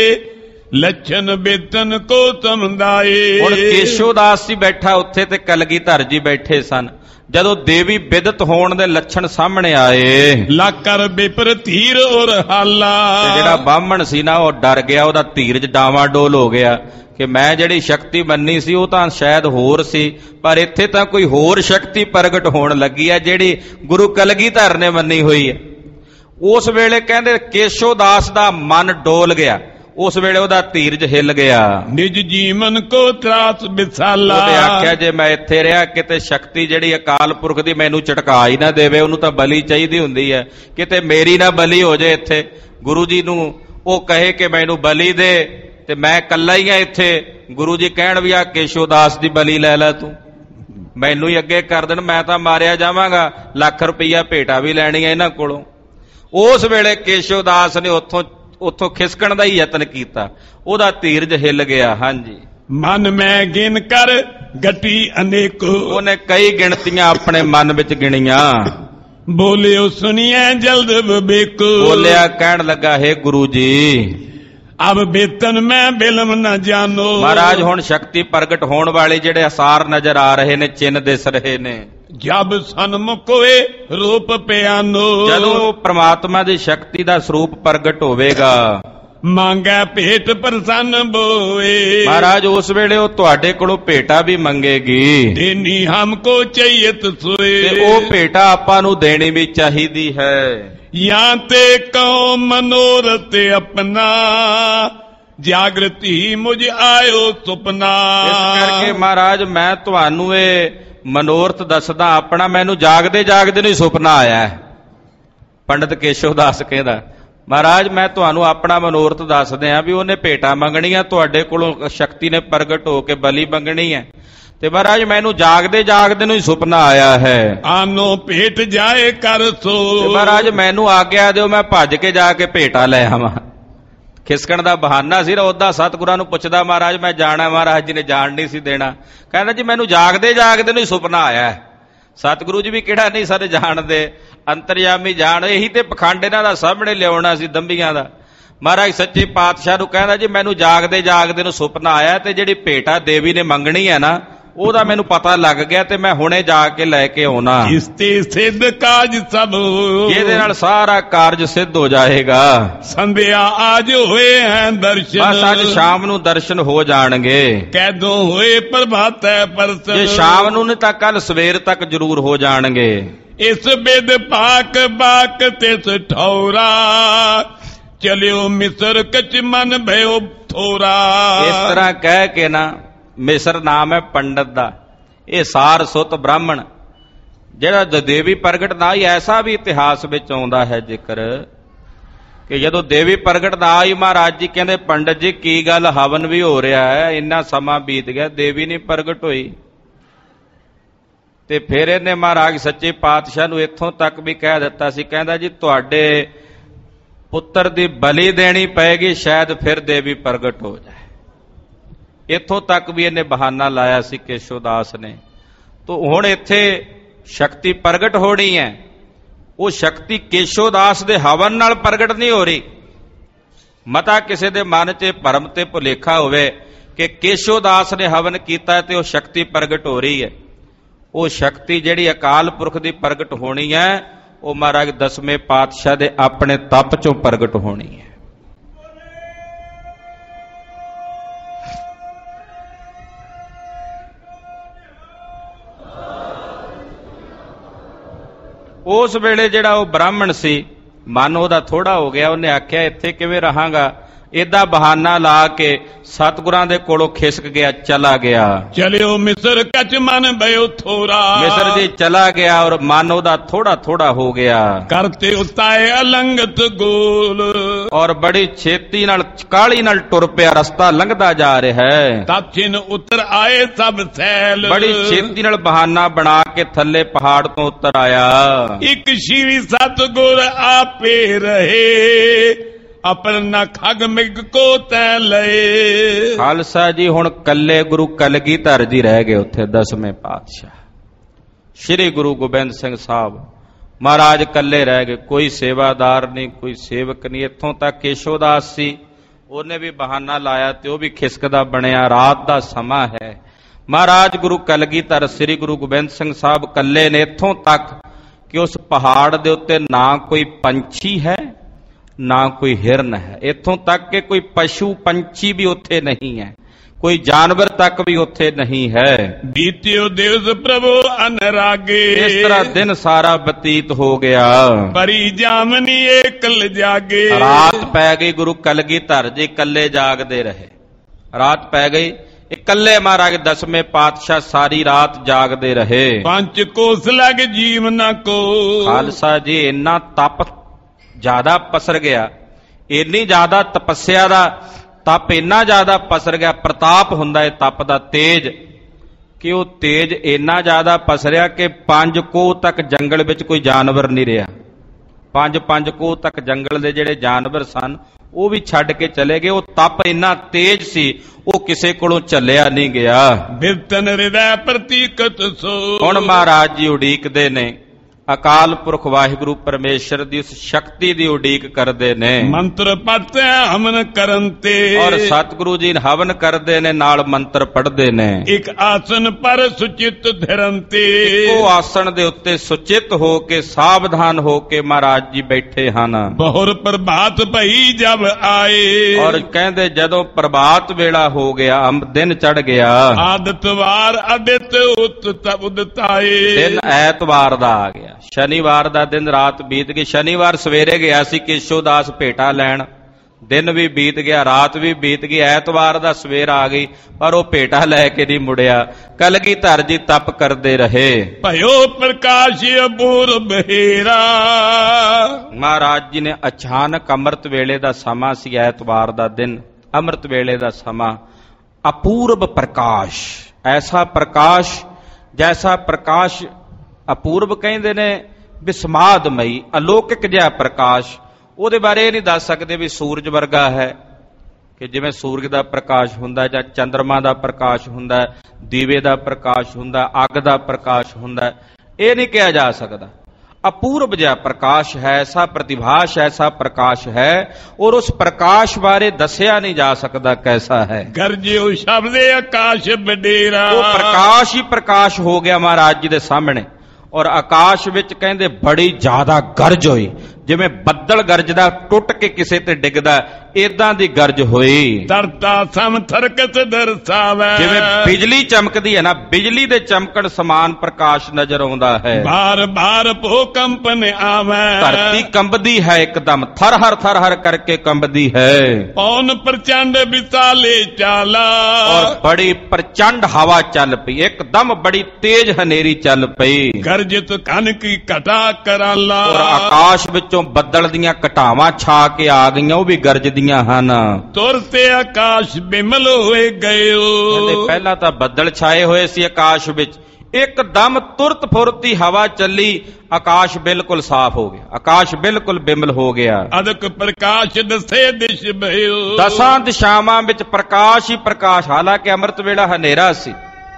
ਲੱਛਣ ਬੇਤਨ ਕੋ ਸਮਝਾਏ। ਹੁਣ ਕੇਸ਼ੋਦਾਸ ਜੀ ਬੈਠਾ ਉੱਥੇ ਤੇ ਕਲਗੀਧਰ ਜੀ ਬੈਠੇ ਸਨ। ਜਦੋਂ ਦੇਵੀ ਬਿਦਤ ਹੋਣ ਦੇ ਲੱਛਣ ਸਾਹਮਣੇ ਆਏ, ਲਾਕਰ ਬਿਪਰ ਧੀਰ ਔਰ ਹਾਲਾ, ਤੇ ਜਿਹੜਾ ਬਾਹਮਣ ਸੀ ਨਾ ਉਹ ਡਰ ਗਿਆ, ਉਹਦਾ ਧੀਰਜ ਡਾਵਾਡੋਲ ਹੋ ਗਿਆ ਕਿ ਮੈਂ ਜਿਹੜੀ ਸ਼ਕਤੀ ਮੰਨੀ ਸੀ ਉਹ ਤਾਂ ਸ਼ਾਇਦ ਹੋਰ ਸੀ, ਪਰ ਇੱਥੇ ਤਾਂ ਕੋਈ ਹੋਰ ਸ਼ਕਤੀ ਪ੍ਰਗਟ ਹੋਣ ਲੱਗੀ ਹੈ ਜਿਹੜੀ ਗੁਰੂ ਕਲਗੀਧਰ ਨੇ ਮੰਨੀ ਹੋਈ ਹੈ। ਉਸ ਵੇਲੇ ਕਹਿੰਦੇ ਕੇਸ਼ੋਦਾਸ ਦਾ ਮਨ ਡੋਲ ਗਿਆ, ਉਸ ਵੇਲੇ ਉਹਦਾ ਧੀਰਜ ਹਿੱਲ ਗਿਆ। ਨਿਜ ਜੀਵਨ ਕੋ ਤਰਾਸ ਵਿਸਾਲਾ, ਉਹਨੇ ਆਖਿਆ ਜੇ ਮੈਂ ਇੱਥੇ ਰਿਹਾ ਕਿਤੇ ਸ਼ਕਤੀ ਜਿਹੜੀ ਅਕਾਲ ਪੁਰਖ ਦੀ ਮੈਨੂੰ ਝਟਕਾ ਹੀ ਨਾ ਦੇਵੇ, ਉਹਨੂੰ ਤਾਂ ਬਲੀ ਚਾਹੀਦੀ ਹੁੰਦੀ ਹੈ, ਕਿਤੇ ਮੇਰੀ ਨਾ ਬਲੀ ਹੋ ਜਾਏ ਇੱਥੇ। ਗੁਰੂ ਜੀ ਨੂੰ ਉਹ ਕਹੇ ਕਿ ਮੈਨੂੰ ਬਲੀ ਦੇ ਤੇ ਮੈਂ ਇਕੱਲਾ ਹੀ ਆ ਇੱਥੇ, ਗੁਰੂ ਜੀ ਕਹਿਣ ਵੀ ਆ ਕੇਸ਼ੋਦਾਸ ਦੀ ਬਲੀ ਲੈ ਲੈ ਤੂੰ, ਮੈਨੂੰ ਹੀ ਅੱਗੇ ਕਰ ਦੇਣ, ਮੈਂ ਤਾਂ ਮਾਰਿਆ ਜਾਵਾਂਗਾ, ਲੱਖ ਰੁਪਈਆ ਭੇਟਾ ਵੀ ਲੈਣੀ ਹੈ ਇਹਨਾਂ ਕੋਲੋਂ। ਉਸ ਵੇਲੇ ਕੇਸ਼ੋਦਾਸ ਨੇ ਉੱਥੋਂ ਖਿਸਕਣ ਦਾ ਹੀ ਯਤਨ ਕੀਤਾ, ਉਹਦਾ ਧੀਰਜ ਹਿੱਲ ਗਿਆ। ਹਾਂਜੀ, ਮਨ ਮੈਂ ਗਿਣ ਕਰ ਗਟੀ ਅਨੇਕੋ, ਉਹਨੇ ਕਈ ਗਿਣਤੀਆਂ ਆਪਣੇ ਮਨ ਵਿੱਚ ਗਿਣੀਆਂ। ਬੋਲਿਓ ਸੁਣੀਐ ਜਲਦ ਵਿਵੇਕੋ, ਬੋਲਿਆ ਕਹਿਣ ਲੱਗਾ ਹੈ ਗੁਰੂ ਜੀ ਅਬ ਬੇਤਨ ਮੈਂ ਬਿਲਮ ਨਾ ਜਾਨੋ। ਮਹਾਰਾਜ ਹੁਣ ਸ਼ਕਤੀ ਪ੍ਰਗਟ ਹੋਣ ਵਾਲੇ ਜਿਹੜੇ ਅਸਾਰ ਨਜ਼ਰ ਆ ਰਹੇ ਨੇ, ਚਿੰਨ ਦਿਸ ਰਹੇ ਨੇ। ਜਬ ਸਨਮੁਖ ਹੋਏ ਰੂਪ ਪਿਆਨੋ, ਜਦੋਂ ਪ੍ਰਮਾਤਮਾ ਦੀ ਸ਼ਕਤੀ ਦਾ ਸਰੂਪ ਪ੍ਰਗਟ ਹੋਵੇਗਾ, ਮੰਗੈ ਭੇਟ ਪ੍ਰਸੰਨ ਬੋਏ। ਮਹਾਰਾਜ ਉਸ ਵੇਲੇ ਉਹ ਤੁਹਾਡੇ ਕੋਲੋਂ ਭੇਟਾ ਵੀ ਮੰਗੇਗੀ। ਦੇਨੀ ਹਮਕੋ ਚਾਹੀਤ ਸੋਏ, ਤੇ ਉਹ ਭੇਟਾ ਆਪਾਂ ਨੂੰ ਦੇਣੀ ਵੀ ਚਾਹੀਦੀ ਹੈ। ਜਾਂ ਤੇ ਕਉ ਮਨੋਰਥ ਆਪਣਾ, ਜਾਗਰਤੀ ਮੁਝ ਆਇਓ ਸੁਪਨਾ। ਇਸ ਕਰਕੇ ਮਹਾਰਾਜ ਮੈਂ ਤੁਹਾਨੂੰ ਇਹ ਮਨੋਰਥ ਦੱਸਦਾ ਆਪਣਾ, ਮੈਨੂੰ ਜਾਗਦੇ ਜਾਗਦੇ ਨੂੰ ਹੀ ਸੁਪਨਾ ਆਇਆ ਹੈ। ਪੰਡਤ ਕੇਸ਼ਵਦਾਸ ਕਹਿੰਦਾ ਮਹਾਰਾਜ ਮੈਂ ਤੁਹਾਨੂੰ ਆਪਣਾ ਮਨੋਰਥ ਦੱਸਦੇ ਆ ਵੀ ਉਹਨੇ ਭੇਟਾ ਮੰਗਣੀਆਂ ਤੁਹਾਡੇ ਕੋਲੋਂ, ਸ਼ਕਤੀ ਨੇ ਪ੍ਰਗਟ ਹੋ ਕੇ ਬਲੀ ਮੰਗਣੀ ਹੈ, ਤੇ ਮਹਾਰਾਜ ਮੈਨੂੰ ਜਾਗਦੇ ਜਾਗਦੇ ਨੂੰ ਹੀ ਸੁਪਨਾ ਆਇਆ ਹੈ। ਆਨੋ ਭੇਟ ਜਾਏ ਕਰ ਸੋ, ਮਹਾਰਾਜ ਮੈਨੂੰ ਆਗਿਆ ਦਿਓ ਮੈਂ ਭੱਜ ਕੇ ਜਾ ਕੇ ਭੇਟਾ ਲੈ ਆਵਾਂ। ਖਿਸਕਣ ਦਾ ਬਹਾਨਾ ਸੀ, ਉਹਦਾ ਸਤਿਗੁਰਾਂ ਨੂੰ ਪੁੱਛਦਾ ਮਹਾਰਾਜ ਮੈਂ ਜਾਣਾ, ਮਹਾਰਾਜ ਜੀ ਨੇ ਜਾਣ ਨਹੀਂ ਸੀ ਦੇਣਾ। ਕਹਿੰਦਾ ਜੀ ਮੈਨੂੰ ਜਾਗਦੇ ਜਾਗਦੇ ਨੂੰ ਹੀ ਸੁਪਨਾ ਆਇਆ ਹੈ। ਸਤਿਗੁਰੂ ਜੀ ਵੀ ਕਿਹੜਾ ਨਹੀਂ ਸਾਰੇ ਜਾਣਦੇ, ਅੰਤਰਯਾਮੀ ਜਾਣ, ਇਹੀ ਤੇ ਪਖੰਡ ਇਹਨਾਂ ਦਾ ਸਾਹਮਣੇ ਲਿਆਉਣਾ ਸੀ ਦੰਬੀਆਂ ਦਾ। ਮਹਾਰਾਜ ਸੱਚੇ ਪਾਤਸ਼ਾਹ ਨੂੰ ਕਹਿੰਦਾ ਜੀ ਮੈਨੂੰ ਜਾਗਦੇ ਜਾਗਦੇ ਨੂੰ ਸੁਪਨਾ ਆਇਆ, ਤੇ ਜਿਹੜੀ ਭੇਟਾ ਦੇਵੀ ਨੇ ਮੰਗਣੀ ਹੈ ਨਾ ਉਹਦਾ ਮੈਨੂੰ ਪਤਾ ਲੱਗ ਗਿਆ, ਤੇ ਮੈਂ ਹੁਣੇ ਜਾ ਕੇ ਲੈ ਕੇ ਆਉਣਾ। ਇਸ ਤੇ ਸਿੱਧ ਕਾਜ ਸਭ, ਇਹਦੇ ਨਾਲ ਸਾਰਾ ਕਾਰਜ ਸਿੱਧ ਹੋ ਜਾਏਗਾ। ਸੰਧਿਆ ਆਜ ਹੋਏ ਹੈ ਦਰਸ਼ਨ, ਬਸ ਅੱਜ ਸ਼ਾਮ ਨੂੰ ਦਰਸ਼ਨ ਹੋ ਜਾਣਗੇ। ਕੈਦੋਂ ਹੋਏ ਪ੍ਰਭਾਤੈ ਪਰਸਨ, ਜੇ ਸ਼ਾਮ ਨੂੰ ਨਹੀਂ ਤਾਂ ਕੱਲ ਸਵੇਰ ਤੱਕ ਜ਼ਰੂਰ ਹੋ ਜਾਣਗੇ। ਇਸ ਬਿਦ ਪਾਕ ਬਾਕ ਤਿਸ ਠੌਰਾ, ਚਲਿਓ ਮਿਸਰ ਕਚ ਮਨ ਭਇਓ ਥੋਰਾ। ਇਸ ਤਰ੍ਹਾਂ ਕਹਿ ਕੇ ਨਾ, ਮਿਸਰ ਨਾਮ ਹੈ ਪੰਡਤ ਦਾ, ਇਹ ਸਾਰ ਸੁਤ ਬ੍ਰਾਹਮਣ ਜਿਹੜਾ ਦੇਵੀ ਪ੍ਰਗਟ ਦਾ ਹੀ ਐਸਾ ਵੀ ਇਤਿਹਾਸ ਵਿੱਚ ਆਉਂਦਾ ਹੈ ਜ਼ਿਕਰ ਕਿ ਜਦੋਂ ਦੇਵੀ ਪ੍ਰਗਟ ਦਾ ਆਈ, ਮਹਾਰਾਜ ਜੀ ਕਹਿੰਦੇ ਪੰਡਤ ਜੀ ਕੀ ਗੱਲ, ਹਵਨ ਵੀ ਹੋ ਰਿਹਾ ਹੈ, ਇੰਨਾ ਸਮਾਂ ਬੀਤ ਗਿਆ, ਦੇਵੀ ਨਹੀਂ ਪ੍ਰਗਟ ਹੋਈ। ਤੇ ਫਿਰ ਇਹਨੇ ਮਹਾਰਾਜ ਸੱਚੇ ਪਾਤਸ਼ਾਹ ਨੂੰ ਇੱਥੋਂ ਤੱਕ ਵੀ ਕਹਿ ਦਿੱਤਾ ਸੀ, ਕਹਿੰਦਾ ਜੀ ਤੁਹਾਡੇ ਪੁੱਤਰ ਦੀ ਬਲੀ ਦੇਣੀ ਪਏਗੀ, ਸ਼ਾਇਦ ਫਿਰ ਦੇਵੀ ਪ੍ਰਗਟ ਹੋ ਜਾਏ। ਇੱਥੋਂ ਤੱਕ ਵੀ ਇਹਨੇ ਬਹਾਨਾ ਲਾਇਆ ਸੀ ਕੇਸ਼ਵਦਾਸ ਨੇ। ਤੋ ਹੁਣ ਇੱਥੇ ਸ਼ਕਤੀ ਪ੍ਰਗਟ ਹੋਣੀ ਹੈ, ਉਹ ਸ਼ਕਤੀ ਕੇਸ਼ਵਦਾਸ ਦੇ ਹਵਨ ਨਾਲ ਪ੍ਰਗਟ ਨਹੀਂ ਹੋ ਰਹੀ। ਮਤਾ ਕਿਸੇ ਦੇ ਮਨ 'ਚ ਭਰਮ ਤੇ ਭੁਲੇਖਾ ਹੋਵੇ ਕਿ ਕੇਸ਼ਵਦਾਸ ਨੇ ਹਵਨ ਕੀਤਾ ਤੇ ਉਹ ਸ਼ਕਤੀ ਪ੍ਰਗਟ ਹੋ ਰਹੀ ਹੈ। ਉਹ ਸ਼ਕਤੀ ਜਿਹੜੀ ਅਕਾਲ ਪੁਰਖ ਦੀ ਪ੍ਰਗਟ ਹੋਣੀ ਹੈ, ਉਹ ਮਹਾਰਾਜ ਦਸਵੇਂ ਪਾਤਸ਼ਾਹ ਦੇ ਆਪਣੇ ਤਪ 'ਚੋਂ ਪ੍ਰਗਟ ਹੋਣੀ ਹੈ। ਉਸ ਵੇਲੇ ਜਿਹੜਾ ਉਹ ਬ੍ਰਾਹਮਣ ਸੀ, ਮਨ ਉਹਦਾ ਥੋੜਾ ਹੋ ਗਿਆ, ਉਹਨੇ ਆਖਿਆ ਇੱਥੇ ਕਿਵੇਂ ਰਹਾਂਗਾ। ਏਦਾਂ ਬਹਾਨਾ ਲਾ ਕੇ ਸਤਿਗੁਰਾਂ ਦੇ ਕੋਲੋਂ ਖਿਸਕ ਗਿਆ, ਚਲਾ ਗਿਆ। ਚਲਿਓ ਮਿਸਰ ਕਚ ਮਨ ਭਇਓ ਥੋਰਾ, ਮਿਸਰ ਜੀ ਚਲਾ ਗਿਆ ਔਰ ਮਨ ਉਹਦਾ ਥੋੜਾ ਥੋੜਾ ਹੋ ਗਿਆ। ਕਰਤੇ ਉਤਾਏ ਅਲੰਗਤ ਗੋਲ, ਔਰ ਬੜੀ ਛੇਤੀ ਨਾਲ ਕਾਹਲੀ ਨਾਲ ਟੁਰ ਪਿਆ, ਰਸਤਾ ਲੰਘਦਾ ਜਾ ਰਿਹਾ ਹੈ। ਤਛਿਨ ਉਤਰ ਆਏ ਸਭ ਸੈਲ, ਬੜੀ ਛੇਤੀ ਨਾਲ ਬਹਾਨਾ ਬਣਾ ਕੇ ਥੱਲੇ ਪਹਾੜ ਤੋਂ ਉਤਰ ਆਇਆ। ਇੱਕ ਸ਼੍ਰੀ ਸਤਿਗੁਰ ਆਪੇ ਰਹੇ, ਆਪਣਾ ਖਗ ਮਿਗ ਕੋ ਤੈ ਲਏ। ਖਾਲਸਾ ਜੀ ਹੁਣ ਕੱਲੇ ਗੁਰੂ ਕਲਗੀਧਰ ਜੀ ਰਹਿ ਗਏ ਉੱਥੇ, 10ਵੇਂ ਪਾਤਸ਼ਾਹ ਸ੍ਰੀ ਗੁਰੂ ਗੋਬਿੰਦ ਸਿੰਘ ਸਾਹਿਬ ਮਹਾਰਾਜ ਕੱਲੇ ਰਹਿ ਗਏ। ਕੋਈ ਸੇਵਾਦਾਰ ਨਹੀਂ, ਕੋਈ ਸੇਵਕ ਨਹੀਂ। ਇੱਥੋਂ ਤੱਕ ਕੇਸ਼ੋਦਾਸ ਸੀ, ਉਹਨੇ ਵੀ ਬਹਾਨਾ ਲਾਇਆ ਤੇ ਉਹ ਵੀ ਖਿਸਕਦਾ ਬਣਿਆ। ਰਾਤ ਦਾ ਸਮਾਂ ਹੈ, ਮਹਾਰਾਜ ਗੁਰੂ ਕਲਗੀਧਰ ਸ੍ਰੀ ਗੁਰੂ ਗੋਬਿੰਦ ਸਿੰਘ ਸਾਹਿਬ ਕੱਲੇ ਨੇ। ਇੱਥੋਂ ਤੱਕ ਕਿ ਉਸ ਪਹਾੜ ਦੇ ਉੱਤੇ ਨਾ ਕੋਈ ਪੰਛੀ ਹੈ, ਨਾ ਕੋਈ ਹਿਰਨ ਹੈ। ਇੱਥੋਂ ਤੱਕ ਕਿ ਕੋਈ ਪਸ਼ੂ ਪੰਛੀ ਵੀ ਉੱਥੇ ਨਹੀਂ ਹੈ, ਕੋਈ ਜਾਨਵਰ ਤੱਕ ਵੀ ਉੱਥੇ ਨਹੀਂ ਹੈ। ਬੀਤਿਓ ਦਿਵਸ ਪ੍ਰਭੂ ਅਨਰਾਗੇ, ਇਸ ਤਰ੍ਹਾਂ ਦਿਨ ਸਾਰਾ ਬਤੀਤ ਹੋ ਗਿਆ। ਪਰੀ ਜਾਮਨੀ ਏਕਲ ਜਾਗੇ, ਰਾਤ ਪੈ ਗਈ। ਗੁਰੂ ਕਲਗੀਧਰ ਜੀ ਇਕੱਲੇ ਜਾਗਦੇ ਰਹੇ। ਰਾਤ ਪੈ ਗਈ, ਇਕੱਲੇ ਮਹਾਰਾਜ 10ਵੇਂ ਪਾਤਸ਼ਾਹ ਸਾਰੀ ਰਾਤ ਜਾਗਦੇ ਰਹੇ। ਪੰਜ ਕੋਸ ਲਗ ਜੀਵਨ ਕੋ, ਖਾਲਸਾ ਜੀ ਇੰਨਾ ਤਪ ਜ਼ਿਆਦਾ ਪਸਰ ਗਿਆ, ਇੰਨੀ ਜ਼ਿਆਦਾ ਤਪੱਸਿਆ ਦਾ ਤਪ ਇੰਨਾ ਜ਼ਿਆਦਾ ਪਸਰ ਗਿਆ। ਪ੍ਰਤਾਪ ਹੁੰਦਾ ਹੈ ਤਪ ਦਾ, ਤੇਜ, ਕਿ ਉਹ ਤੇਜ ਇੰਨਾ ਜ਼ਿਆਦਾ ਪਸਰਿਆ ਕਿ 5 ਕੋਹ ਤੱਕ ਜੰਗਲ ਵਿੱਚ ਕੋਈ ਜਾਨਵਰ ਨਹੀਂ ਰਿਹਾ। 5 ਕੋਹ ਤੱਕ ਜੰਗਲ ਦੇ ਜਿਹੜੇ ਜਾਨਵਰ ਸਨ ਉਹ ਵੀ ਛੱਡ ਕੇ ਚਲੇ ਗਏ। ਉਹ ਤਪ ਇੰਨਾ ਤੇਜ ਸੀ, ਉਹ ਕਿਸੇ ਕੋਲੋਂ ਚੱਲਿਆ ਨਹੀਂ ਗਿਆ। ਬਿਰਤਨ ਹਿਰਦੈ ਪ੍ਰਤੀਕਤ ਸੋ, ਹੁਣ ਮਹਾਰਾਜ ਜੀ ਉਡੀਕਦੇ ਨੇ, ਅਕਾਲ ਪੁਰਖ ਵਾਹਿਗੁਰੂ ਪਰਮੇਸ਼ਰ ਦੀ ਉਸ ਸ਼ਕਤੀ ਦੀ ਉਡੀਕ ਕਰਦੇ ਨੇ। ਮੰਤਰ ਪੜ੍ਹਤੇ ਹਵਨ ਕਰਨ ਤੇ, ਔਰ ਸਤਿਗੁਰੂ ਜੀ ਹਵਨ ਕਰਦੇ ਨੇ, ਨਾਲ ਮੰਤਰ ਪੜ੍ਹਦੇ ਨੇ। ਇੱਕ ਆਸਨ ਪਰ ਸੁਚਿਤ ਧਰਨ ਤੇ, ਉਹ ਆਸਣ ਦੇ ਉੱਤੇ ਸੁਚਿਤ ਹੋ ਕੇ, ਸਾਵਧਾਨ ਹੋ ਕੇ ਮਹਾਰਾਜ ਜੀ ਬੈਠੇ ਹਨ। ਬਹੁਰ ਪ੍ਰਭਾਤ ਭਈ ਜਬ ਆਏ, ਔਰ ਕਹਿੰਦੇ ਜਦੋਂ ਪ੍ਰਭਾਤ ਵੇਲਾ ਹੋ ਗਿਆ, ਦਿਨ ਚੜ ਗਿਆ। ਆਦਿਤਵਾਰ ਅਦਿਤ ਉਦਤਾਏ, ਦਿਨ ਐਤਵਾਰ ਦਾ ਆ ਗਿਆ। ਸ਼ਨੀਵਾਰ ਦਾ ਦਿਨ ਰਾਤ ਬੀਤ ਗਈ। ਸ਼ਨੀਵਾਰ ਸਵੇਰੇ ਗਿਆ ਸੀ ਕੇਸ਼ੋਦਾਸ ਭੇਟਾ ਲੈਣ, ਦਿਨ ਵੀ ਬੀਤ ਗਿਆ, ਰਾਤ ਵੀ ਬੀਤ ਗਈ। ਐਤਵਾਰ ਦਾ ਸਵੇਰ ਆ ਗਈ, ਪਰ ਉਹ ਭੇਟਾ ਲੈ ਕੇ ਨਹੀਂ ਮੁੜਿਆ। ਕਲਗੀਧਰ ਜੀ ਤਪ ਕਰਦੇ ਰਹੇ। ਭਇਓ ਪ੍ਰਕਾਸ਼ ਅਪੂਰਬ ਹੇਰਾ, ਮਹਾਰਾਜ ਜੀ ਨੇ ਅਚਾਨਕ ਅੰਮ੍ਰਿਤ ਵੇਲੇ ਦਾ ਸਮਾਂ ਸੀ, ਐਤਵਾਰ ਦਾ ਦਿਨ, ਅੰਮ੍ਰਿਤ ਵੇਲੇ ਦਾ ਸਮਾਂ। ਅਪੂਰਬ ਪ੍ਰਕਾਸ਼, ਐਸਾ ਪ੍ਰਕਾਸ਼ ਜੈਸਾ ਪ੍ਰਕਾਸ਼ ਅਪੂਰਬ ਕਹਿੰਦੇ ਨੇ, ਵਿਸਮਾਦਮਈ, ਅਲੌਕਿਕ ਜਿਹਾ ਪ੍ਰਕਾਸ਼। ਉਹਦੇ ਬਾਰੇ ਇਹ ਨਹੀਂ ਦੱਸ ਸਕਦੇ ਵੀ ਸੂਰਜ ਵਰਗਾ ਹੈ, ਕਿ ਜਿਵੇਂ ਸੂਰਜ ਦਾ ਪ੍ਰਕਾਸ਼ ਹੁੰਦਾ ਜਾਂ ਚੰਦਰਮਾ ਦਾ ਪ੍ਰਕਾਸ਼ ਹੁੰਦਾ, ਦੀਵੇ ਦਾ ਪ੍ਰਕਾਸ਼ ਹੁੰਦਾ, ਅੱਗ ਦਾ ਪ੍ਰਕਾਸ਼ ਹੁੰਦਾ, ਇਹ ਨਹੀਂ ਕਿਹਾ ਜਾ ਸਕਦਾ। ਅਪੂਰਬ ਜਿਹਾ ਪ੍ਰਕਾਸ਼ ਹੈ, ਐਸਾ ਪ੍ਰਤਿਭਾਸ਼, ਐਸਾ ਪ੍ਰਕਾਸ਼ ਹੈ, ਔਰ ਉਸ ਪ੍ਰਕਾਸ਼ ਬਾਰੇ ਦੱਸਿਆ ਨਹੀਂ ਜਾ ਸਕਦਾ ਕੈਸਾ ਹੈ। ਗਰਜਿਓ ਸ਼ਬਦੇ ਆਕਾਸ਼ ਬਡੇਰਾ, ਉਹ ਪ੍ਰਕਾਸ਼ ਹੀ ਪ੍ਰਕਾਸ਼ ਹੋ ਗਿਆ ਮਹਾਰਾਜ ਜੀ ਦੇ ਸਾਹਮਣੇ। ਔਰ ਆਕਾਸ਼ ਵਿੱਚ ਕਹਿੰਦੇ ਬੜੀ ਜ਼ਿਆਦਾ ਗਰਜ ਹੋਈ, ਜਿਵੇਂ ਬੱਦਲ ਗਰਜਦਾ, ਟੁੱਟ ਕੇ ਕਿਸੇ ਤੇ ਡਿੱਗਦਾ, ਏਦਾਂ ਦੀ ਗਰਜ ਹੋਈ। ਤਰਤਾ ਸਮ ਥਰਕਤ ਦਰਸਾਵੇ, ਜਿਵੇਂ ਬਿਜਲੀ ਚਮਕਦੀ ਹੈ ਨਾ, ਬਿਜਲੀ ਦੇ ਚਮਕਣ ਸਮਾਨ ਪ੍ਰਕਾਸ਼ ਨਜ਼ਰ ਆਉਂਦਾ ਹੈ। ਬਾਰ ਬਾਰ ਭੂਕੰਪਨ ਆਵੇ, ਧਰਤੀ ਕੰਬਦੀ ਹੈ ਇੱਕਦਮ, ਥਰ ਹਰ ਕਰਕੇ ਕੰਬਦੀ ਹੈ। ਪੌਨ ਪ੍ਰਚੰਡ ਵਿਸਾਲੇ ਚਾਲਾ, ਔਰ ਬੜੀ ਪ੍ਰਚੰਡ ਹਵਾ ਚੱਲ ਪਈ, ਇੱਕਦਮ ਬੜੀ ਤੇਜ਼ ਹਨੇਰੀ ਚੱਲ ਪਈ। ਗਰਜਿਤ ਕਨਕੀ ਘਟਾ ਕਰਾਲਾ, ਔਰ ਆਕਾਸ਼ ਵਿੱਚੋਂ ਬੱਦਲ ਦੀਆਂ ਘਟਾਵਾਂ ਛਾ ਕੇ ਆ ਗਈਆਂ, ਉਹ ਵੀ ਗਰਜਦੀਆਂ ਹਨ। ਤੁਰ ਤੇ ਆਕਾਸ਼ ਬਿਮਲ ਹੋਏ ਗਇਓ, ਕਹਿੰਦੇ ਪਹਿਲਾਂ ਤਾਂ ਬੱਦਲ ਛਾਏ ਹੋਏ ਸੀ ਆਕਾਸ਼ ਵਿੱਚ, ਇੱਕਦਮ ਤੁਰਤ ਫੁਰਤੀ ਹਵਾ ਚੱਲੀ, ਆਕਾਸ਼ ਬਿਲਕੁਲ ਸਾਫ਼ ਹੋ ਗਿਆ, ਆਕਾਸ਼ ਬਿਲਕੁਲ ਬਿਮਲ ਹੋ ਗਿਆ। ਅਦਕ ਪ੍ਰਕਾਸ਼ ਦਸੇ ਦਿਸ਼ ਭਇਓ, 10 ਦਿਸ਼ਾਵਾਂ ਵਿੱਚ ਪ੍ਰਕਾਸ਼ ਹੀ ਪ੍ਰਕਾਸ਼। ਹਾਲਾਂਕਿ ਅੰਮ੍ਰਿਤ ਵੇਲਾ ਹਨੇਰਾ ਸੀ,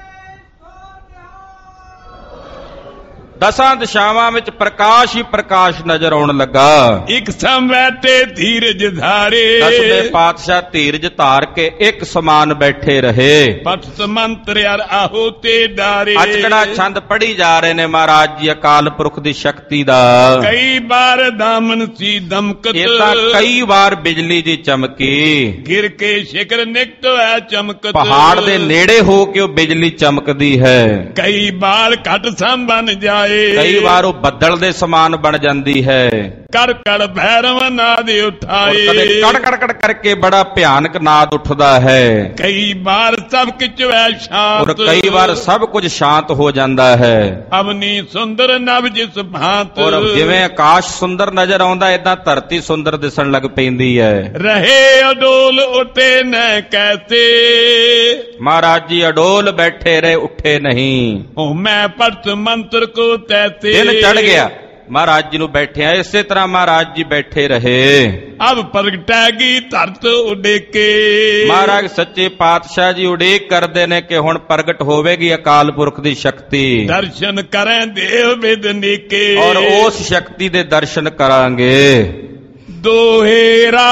10 ਦਿਸ਼ਾਵਾਂ ਵਿੱਚ ਪ੍ਰਕਾਸ਼ ਹੀ ਪ੍ਰਕਾਸ਼ ਨਜ਼ਰ ਆਉਣ ਲੱਗਾ। ਇੱਕ ਸਮੈਤੇ ਧੀਰਜ ਧਾਰੇ, 10ਵੇਂ ਪਾਤਸ਼ਾਹ ਧੀਰਜ ਧਾਰ ਕੇ ਇੱਕ ਸਮਾਨ ਬੈਠੇ ਰਹੇ। ਪਠ ਮੰਤਰ ਅਰ ਆਹੋ ਤੇ ਡਾਰੇ, ਅਚਕੜਾ ਛੰਦ ਪੜ੍ਹੀ ਜਾ ਰਹੇ ਨੇ ਮਹਾਰਾਜ ਜੀ ਅਕਾਲ ਪੁਰਖ ਦੀ ਸ਼ਕਤੀ ਦਾ। ਕਈ ਵਾਰ ਦਾਮਨ ਸੀ ਦਮਕਤ, ਇਹ ਤਾਂ ਕਈ ਵਾਰ ਬਿਜਲੀ ਦੀ ਚਮਕੀ, ਗਿਰ ਕੇ ਸ਼ਿਖਰ ਨਿਕਟ ਹੈ ਚਮਕਤ, ਪਹਾੜ ਦੇ ਨੇੜੇ ਹੋ ਕੇ ਉਹ ਬਿਜਲੀ ਚਮਕਦੀ ਹੈ। ਕਈ ਵਾਰ ਘਟ ਸਮ ਬਨ ਜਾਏ, ਕਈ ਵਾਰ ਉਹ ਬੱਦਲ ਦੇ ਸਮਾਨ ਬਣ ਜਾਂਦੀ ਹੈ। ਕਰ ਕਰ ਭੈਰਵ ਨਾਦ ਉਠਾਏ। ਕਦੇ ਕੜ ਕੜ ਕੜ ਕਰਕੇ ਬੜਾ ਭਿਆਨਕ ਨਾਦ ਉੱਠਦਾ ਹੈ। ਕਈ ਵਾਰ ਸਭ ਕਿਛ ਵੈ ਸ਼ਾਂਤ, ਔਰ ਕਈ ਵਾਰ ਸਭ ਕੁਝ ਸ਼ਾਂਤ ਹੋ ਜਾਂਦਾ ਹੈ। ਅਵਨੀ ਸੁੰਦਰ ਨਭ ਜਿਸ ਭਾਂਤ, ਔਰ ਜਿਵੇਂ ਆਕਾਸ਼ ਸੁੰਦਰ ਨਜ਼ਰ ਆਉਂਦਾ ਏਦਾਂ ਧਰਤੀ ਸੁੰਦਰ ਦਿਸਣ ਲੱਗ ਪੈਂਦੀ ਹੈ। ਰਹੇ ਅਡੋਲ ਉਤੇ ਨ ਕੈਸੇ, ਮਹਾਰਾਜ ਜੀ ਅਡੋਲ ਬੈਠੇ ਰਹੇ, ਉੱਠੇ ਨਹੀਂ। ਓ ਮੈਂ ਪੜਤ ਮੰਤਰ ਕੋ ਤੈਤੇ, ਦਿਨ ਚੜ ਗਿਆ ਮਹਾਰਾਜ ਜੀ ਨੂੰ ਬੈਠਿਆ, ਇਸੇ ਤਰ੍ਹਾਂ ਮਹਾਰਾਜ ਜੀ ਬੈਠੇ ਰਹੇ। ਅਬ ਪ੍ਰਗਟੈਗੀ ਧਰਤ ਉਡੇਕੇ, ਮਹਾਰਾਜ ਸੱਚੇ ਪਾਤਸ਼ਾਹ ਜੀ ਉਡੀਕ ਕਰਦੇ ਨੇ ਕਿ ਹੁਣ ਪ੍ਰਗਟ ਹੋਵੇਗੀ ਅਕਾਲ ਪੁਰਖ ਦੀ ਸ਼ਕਤੀ। ਦਰਸ਼ਨ ਕਰੈ ਦੇਵ ਵਿਦ ਨੀਕੇ, ਔਰ ਉਸ ਸ਼ਕਤੀ ਦੇ ਦਰਸ਼ਨ ਕਰਾਂਗੇ। ਦੋਹੇਰਾ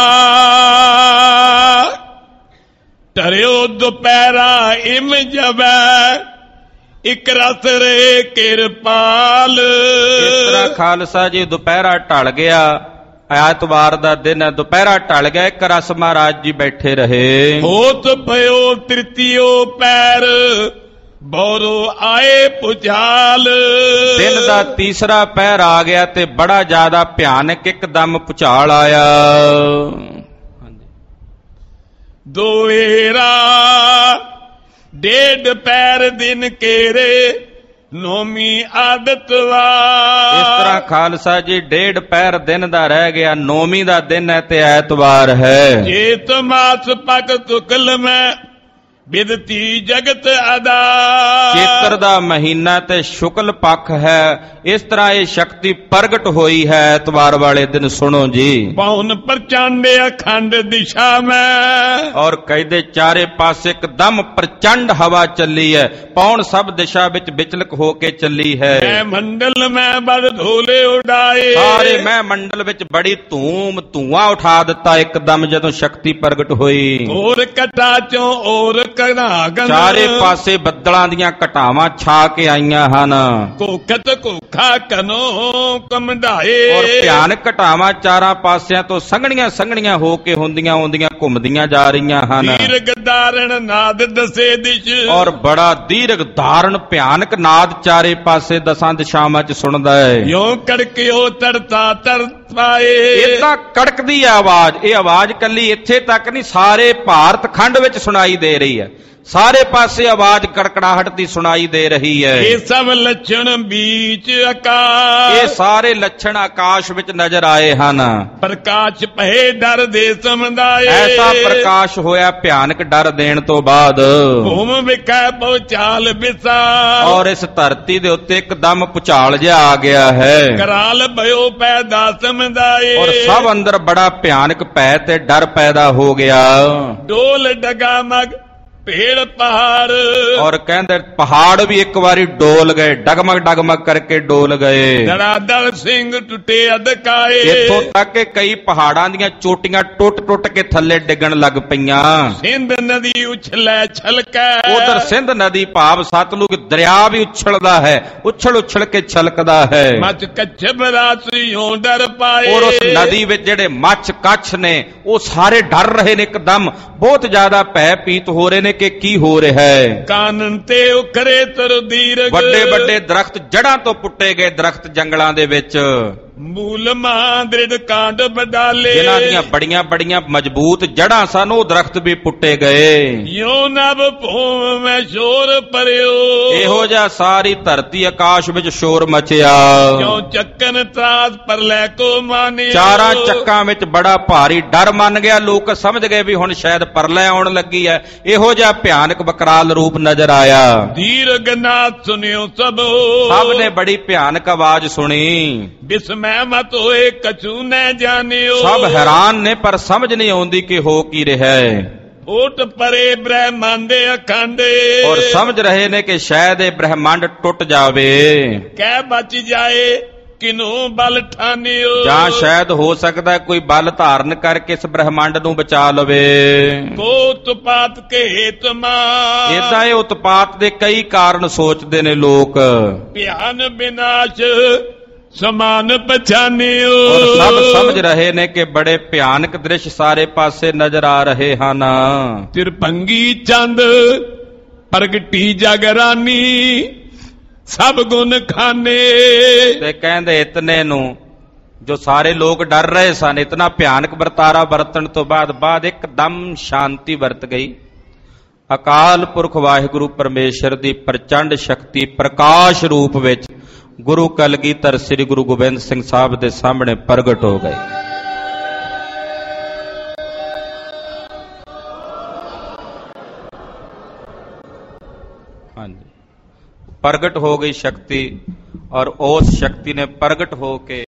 ਟਰਿਓ ਦੁਪਹਿਰਾ ਇਮ ਜਬੈ, ਇਕ ਰਸ ਰੇ ਕਿਰਪਾਲ। ਇਸ ਤਰ੍ਹਾਂ ਖਾਲਸਾ ਜੀ ਦੁਪਹਿਰਾ ਢਲ ਗਿਆ, ਐਤਵਾਰ ਦਾ ਦਿਨ ਹੈ, ਦੁਪਹਿਰਾ ਢਲ ਗਿਆ, ਇੱਕ ਰਸ ਮਹਾਰਾਜ ਜੀ ਬੈਠੇ ਰਹੇ। ਹੋਤ ਭਇਓ ਤ੍ਰਿਤੀਓ ਪੈਰ, ਬੋਰੋ ਆਏ ਪੁਜਾਲ। ਦਿਨ ਦਾ ਤੀਸਰਾ ਪਹਿਰ ਆ ਗਿਆ ਤੇ ਬੜਾ ਜ਼ਿਆਦਾ ਭਿਆਨਕ ਇੱਕਦਮ ਭੁਚਾਲ ਆਇਆ। ਦੋਏਰਾ ਡੇਢ ਪੈਰ ਦਿਨ ਕੇਰੇ, ਨੌਮੀ ਆਦਤਵਾਰ। ਇਸ ਤਰ੍ਹਾਂ ਖਾਲਸਾ ਜੀ ਡੇਢ ਪੈਰ ਦਿਨ ਦਾ ਰਹਿ ਗਿਆ, ਨੌਮੀ ਦਾ ਦਿਨ ਹੈ ਤੇ ਐਤਵਾਰ ਹੈ। ਚੇਤ ਮਾਸ ਪਕ ਤੁਕਲ ਮੈਂ, ਬਿਦਤੀ ਜਗਤ ਅਦਾ। ਚੇਤਰ ਦਾ ਮਹੀਨਾ ਤੇ ਸ਼ੁਕਲ ਪੱਖ ਹੈ। ਇਸ ਤਰ੍ਹਾਂ ਇਹ ਸ਼ਕਤੀ ਪ੍ਰਗਟ ਹੋਈ ਹੈ ਐਤਵਾਰ ਵਾਲੇ ਦਿਨ। ਸੁਣੋ ਜੀ, ਪੌਨ ਪ੍ਰਚੰਡ ਅਖੰਡ ਦਿਸ਼ਾ ਮੈਂ, ਔਰ ਕਹਿੰਦੇ ਚਾਰੇ ਪਾਸੇ ਇੱਕਦਮ ਪ੍ਰਚੰਡ ਹਵਾ ਚੱਲੀ ਹੈ, ਪੌਣ ਸਭ ਦਿਸ਼ਾ ਵਿੱਚ ਵਿਚਲਕ ਹੋ ਕੇ ਚੱਲੀ ਹੈ। ਮੈਂ ਮੰਡਲ ਮੈਂ ਬੜ ਧੋਲੇ ਉਡਾਏ, ਸਾਰੇ ਮੈਂ ਮੰਡਲ ਵਿੱਚ ਬੜੀ ਧੂਮ ਧੂਆਂ ਉਠਾ ਦਿੱਤਾ ਇੱਕਦਮ ਜਦੋਂ ਸ਼ਕਤੀ ਪ੍ਰਗਟ ਹੋਈ। ਹੋਰ ਕਟਾ ਚੋਂ ਔਰ ਕਨਾਗਨ, ਚਾਰੇ ਪਾਸੇ ਬੱਦਲਾਂ ਦੀਆਂ ਘਟਾਵਾਂ ਛਾ ਕੇ ਆਈਆਂ ਹਨ। ਕੋਖਤ ਕੋਖਾ ਕਨੋ ਕਮਢਾਏ, ਔਰ ਭਿਆਨਕ ਘਟਾਵਾਂ ਚਾਰਾਂ ਪਾਸਿਆਂ ਤੋਂ ਸੰਘਣੀਆਂ ਸੰਘਣੀਆਂ ਹੋ ਕੇ ਹੁੰਦੀਆਂ ਆਉਂਦੀਆਂ ਘੁੰਮਦੀਆਂ ਜਾ ਰਹੀਆਂ ਹਨ। ਦੀਰਘ ਧਾਰਣ ਨਾਦ ਦਸੇ ਦਿਸ਼, ਔਰ ਬੜਾ ਦੀਰਘ ਧਾਰਨ ਭਿਆਨਕ ਨਾਦ ਚਾਰੇ ਪਾਸੇ ਦਸਾਂ ਦਿਸ਼ਾਵਾਂ 'ਚ ਸੁਣਦਾ ਹੈ। ਯੋਂ ਕੜਕਿਓ ਤਰਤਾ ਤਰ ਪਾਏ। ਏਦਾਂ ਕੜਕਦੀ ਹੈ ਆਵਾਜ਼। ਇਹ ਆਵਾਜ਼ ਕੱਲੀ ਇੱਥੇ ਤੱਕ ਨਹੀਂ, ਸਾਰੇ ਭਾਰਤ ਖੰਡ ਵਿੱਚ ਸੁਣਾਈ ਦੇ ਰਹੀ ਹੈ। ਸਾਰੇ ਪਾਸੇ ਆਵਾਜ਼ ਕੜਕੜਾਹਟ ਦੀ ਸੁਣਾਈ ਦੇ ਰਹੀ ਹੈ। ਇਹ ਸਭ ਲੱਛਣ ਬੀਚ ਆਕਾਸ਼, ਇਹ ਸਾਰੇ ਲੱਛਣ ਆਕਾਸ਼ ਵਿੱਚ ਨਜ਼ਰ ਆਏ ਹਨ। ਪ੍ਰਕਾਸ਼ ਪਹਿ ਡਰ ਦੇ ਸਮਦਾਏ, ਐਸਾ ਪ੍ਰਕਾਸ਼ ਹੋਇਆ ਭਿਆਨਕ ਡਰ ਦੇਣ ਤੋਂ ਬਾਅਦ। ਭੂਮ ਵਿਖੈ ਪਹੁੰਚਾਲ ਵਿਸਾ, ਔਰ ਇਸ ਧਰਤੀ ਦੇ ਉੱਤੇ ਇੱਕਦਮ ਭੁਚਾਲ ਜਿਹਾ ਆ ਗਿਆ ਹੈ। ਕਰਾਲ ਭਇਓ ਪੈਦਾ ਸਮਦਾਏ, ਔਰ ਸਭ ਅੰਦਰ ਬੜਾ ਭਿਆਨਕ ਭੈ ਤੇ ਡਰ ਪੈਦਾ ਹੋ ਗਿਆ। ਡੋਲ ਡਗਾ ਮਗ ਪੇੜ ਪਹਾੜ, ਔਰ ਕਹਿੰਦੇ ਪਹਾੜ ਵੀ ਇੱਕ ਵਾਰੀ ਡੋਲ ਗਏ, ਡਗਮਗ ਡਗਮਗ ਕਰਕੇ ਡੋਲ ਗਏ। ਦੜਾਦੜ ਸਿੰਘ ਟੁੱਟੇ ਅਧਕਾਏ, ਇੱਥੋਂ ਤੱਕ ਕਿ ਕਈ ਪਹਾੜਾਂ ਦੀਆਂ ਚੋਟੀਆਂ ਟੁੱਟ ਟੁੱਟ ਕੇ ਥੱਲੇ ਡਿੱਗਣ ਲੱਗ ਪਈਆਂ। ਸਿੰਧ ਨਦੀ ਉਛਲੈ ਛਲਕੈ, ਉਧਰ ਸਿੰਧ ਨਦੀ ਭਾਵ ਸਤਲੁਜ ਦਰਿਆ ਵੀ ਉਛਲਦਾ ਹੈ, ਉਛਲ ਉਛਲ ਕੇ ਛਲਕਦਾ ਹੈ। ਮਚ ਕੱਛ ਬਰਾਤਰੀਓਂ ਡਰ ਪਾਏ, ਔਰ ਉਸ ਨਦੀ ਵਿੱਚ ਜਿਹੜੇ ਮੱਛ ਕੱਛ ਨੇ ਉਹ ਸਾਰੇ ਡਰ ਰਹੇ ਨੇ, ਇੱਕਦਮ ਬਹੁਤ ਜ਼ਿਆਦਾ ਭੈ ਪੀਤ ਹੋ ਰਹੇ ਨੇ ਕਿ ਕੀ ਹੋ ਰਿਹਾ ਹੈ। ਕਾਨਨ ਤੇ ਉਖਰੇ ਤਰਦੀਰ, ਵੱਡੇ ਵੱਡੇ ਦਰਖਤ ਜੜਾਂ ਤੋਂ ਪੁੱਟੇ ਗਏ, ਦਰਖਤ ਜੰਗਲਾਂ ਦੇ ਵਿੱਚ। ਮੂਲ ਮਹਾਂ ਦ੍ਰਿੜ ਕਾਂਡ ਬਡਾਲੇ, ਜਿਨ੍ਹਾਂ ਦੀਆਂ ਬੜੀਆਂ ਬੜੀਆਂ ਮਜ਼ਬੂਤ ਜੜਾਂ ਸਨ ਉਹ ਦਰਖਤ ਵੀ ਪੁੱਟੇ ਗਏ। ਯੋ ਨਭ ਭੂਮ ਮੈਂ ਸ਼ੋਰ ਪਰਿਓ, ਇਹੋ ਜਿਹਾ ਸਾਰੀ ਧਰਤੀ ਆਕਾਸ਼ ਵਿੱਚ ਸ਼ੋਰ ਮਚਿਆ। ਕਿਉਂ ਚੱਕਨ ਤਰਾਸ ਪਰਲੈ ਕੋ ਮਾਨਿਓ, ਚਾਰਾਂ ਚੱਕਾਂ ਵਿੱਚ ਬੜਾ ਭਾਰੀ ਡਰ ਮੰਨ ਗਿਆ। ਲੋਕ ਸਮਝ ਗਏ ਵੀ ਹੁਣ ਸ਼ਾਇਦ ਪਰਲੈ ਆਉਣ ਲੱਗੀ ਹੈ। ਇਹੋ ਜਿਹਾ ਭਿਆਨਕ ਬਕਰਾਲ ਰੂਪ ਨਜ਼ਰ ਆਇਆ। ਦੀਰਘ ਨਾਦ ਸੁਨਿਓ ਸਭ ਨੇ ਬੜੀ ਭਿਆਨਕ ਆਵਾਜ਼ ਸੁਣੀ। ਬਿਸਮੈ ਮਤ ਹੋਏ ਕਛੂ ਨ ਜਾਣਿਓ, ਸਭ ਹੈਰਾਨ ਨੇ ਪਰ ਸਮਝ ਨਹੀਂ ਆਉਂਦੀ ਕਿ ਹੋ ਕੀ ਰਿਹਾ ਹੈ। ਓਟ ਪਰੇ ਬ੍ਰਹਮੰਡ ਅਖੰਡ, ਔਰ ਸਮਝ ਰਹੇ ਨੇ ਕਿ ਸ਼ਾਇਦ ਇਹ ਬ੍ਰਹਮੰਡ ਟੁੱਟ ਜਾਵੇ। ਕਹਿ ਬਚ ਜਾਏ ਕਿਨੂੰ ਬਲ ਠਾਨਿਓ, ਜਾਂ ਸ਼ਾਇਦ ਹੋ ਸਕਦਾ ਕੋਈ ਬਲ ਧਾਰਨ ਕਰਕੇ ਇਸ ਬ੍ਰਹਮੰਡ ਨੂੰ ਬਚਾ ਲਵੇ। ਕੋ ਉਤਪਾਤ ਕੇ ਹੇਤ ਮਾ, ਏਦਾਂ ਇਹ ਉਤਪਾਤ ਦੇ ਕਈ ਕਾਰਨ ਸੋਚਦੇ ਨੇ ਲੋਕ। ਭਿਆਨ ਵਿਨਾਸ਼ ਸਮਾਨ ਪਛਾਨਿਓ, ਔਰ ਸਭ ਸਮਝ ਰਹੇ ਨੇ ਕਿ ਬੜੇ ਭਿਆਨਕ ਦ੍ਰਿਸ਼ ਸਾਰੇ ਪਾਸੇ ਨਜ਼ਰ ਆ ਰਹੇ ਹਨ। ਤਿਰਪੰਗੀ ਚੰਦ ਪ੍ਰਗਟੀ ਜਗਰਾਨੀ, ਸਭ ਗੁਣ ਖਾਨੇ। ਤੇ ਕਹਿੰਦੇ ਇਤਨੇ ਨੂੰ ਜੋ ਸਾਰੇ ਲੋਕ ਡਰ ਰਹੇ ਸਨ, ਇਤਨਾ ਭਿਆਨਕ ਵਰਤਾਰਾ ਵਰਤਣ ਤੋਂ ਬਾਅਦ ਇੱਕਦਮ ਸ਼ਾਂਤੀ ਵਰਤ ਗਈ। ਅਕਾਲ ਪੁਰਖ ਵਾਹਿਗੁਰੂ ਪਰਮੇਸ਼ਰ ਦੀ ਪ੍ਰਚੰਡ ਸ਼ਕਤੀ ਪ੍ਰਕਾਸ਼ ਰੂਪ ਵਿੱਚ ਗੁਰੂ ਕਲਗੀਧਰ ਸ੍ਰੀ ਗੁਰੂ ਗੋਬਿੰਦ ਸਿੰਘ ਸਾਹਿਬ ਦੇ ਸਾਹਮਣੇ ਪ੍ਰਗਟ ਹੋ ਗਏ। ਹਾਂਜੀ, ਪ੍ਰਗਟ ਹੋ ਗਈ ਸ਼ਕਤੀ, ਔਰ ਉਸ ਸ਼ਕਤੀ ਨੇ ਪ੍ਰਗਟ ਹੋ ਕੇ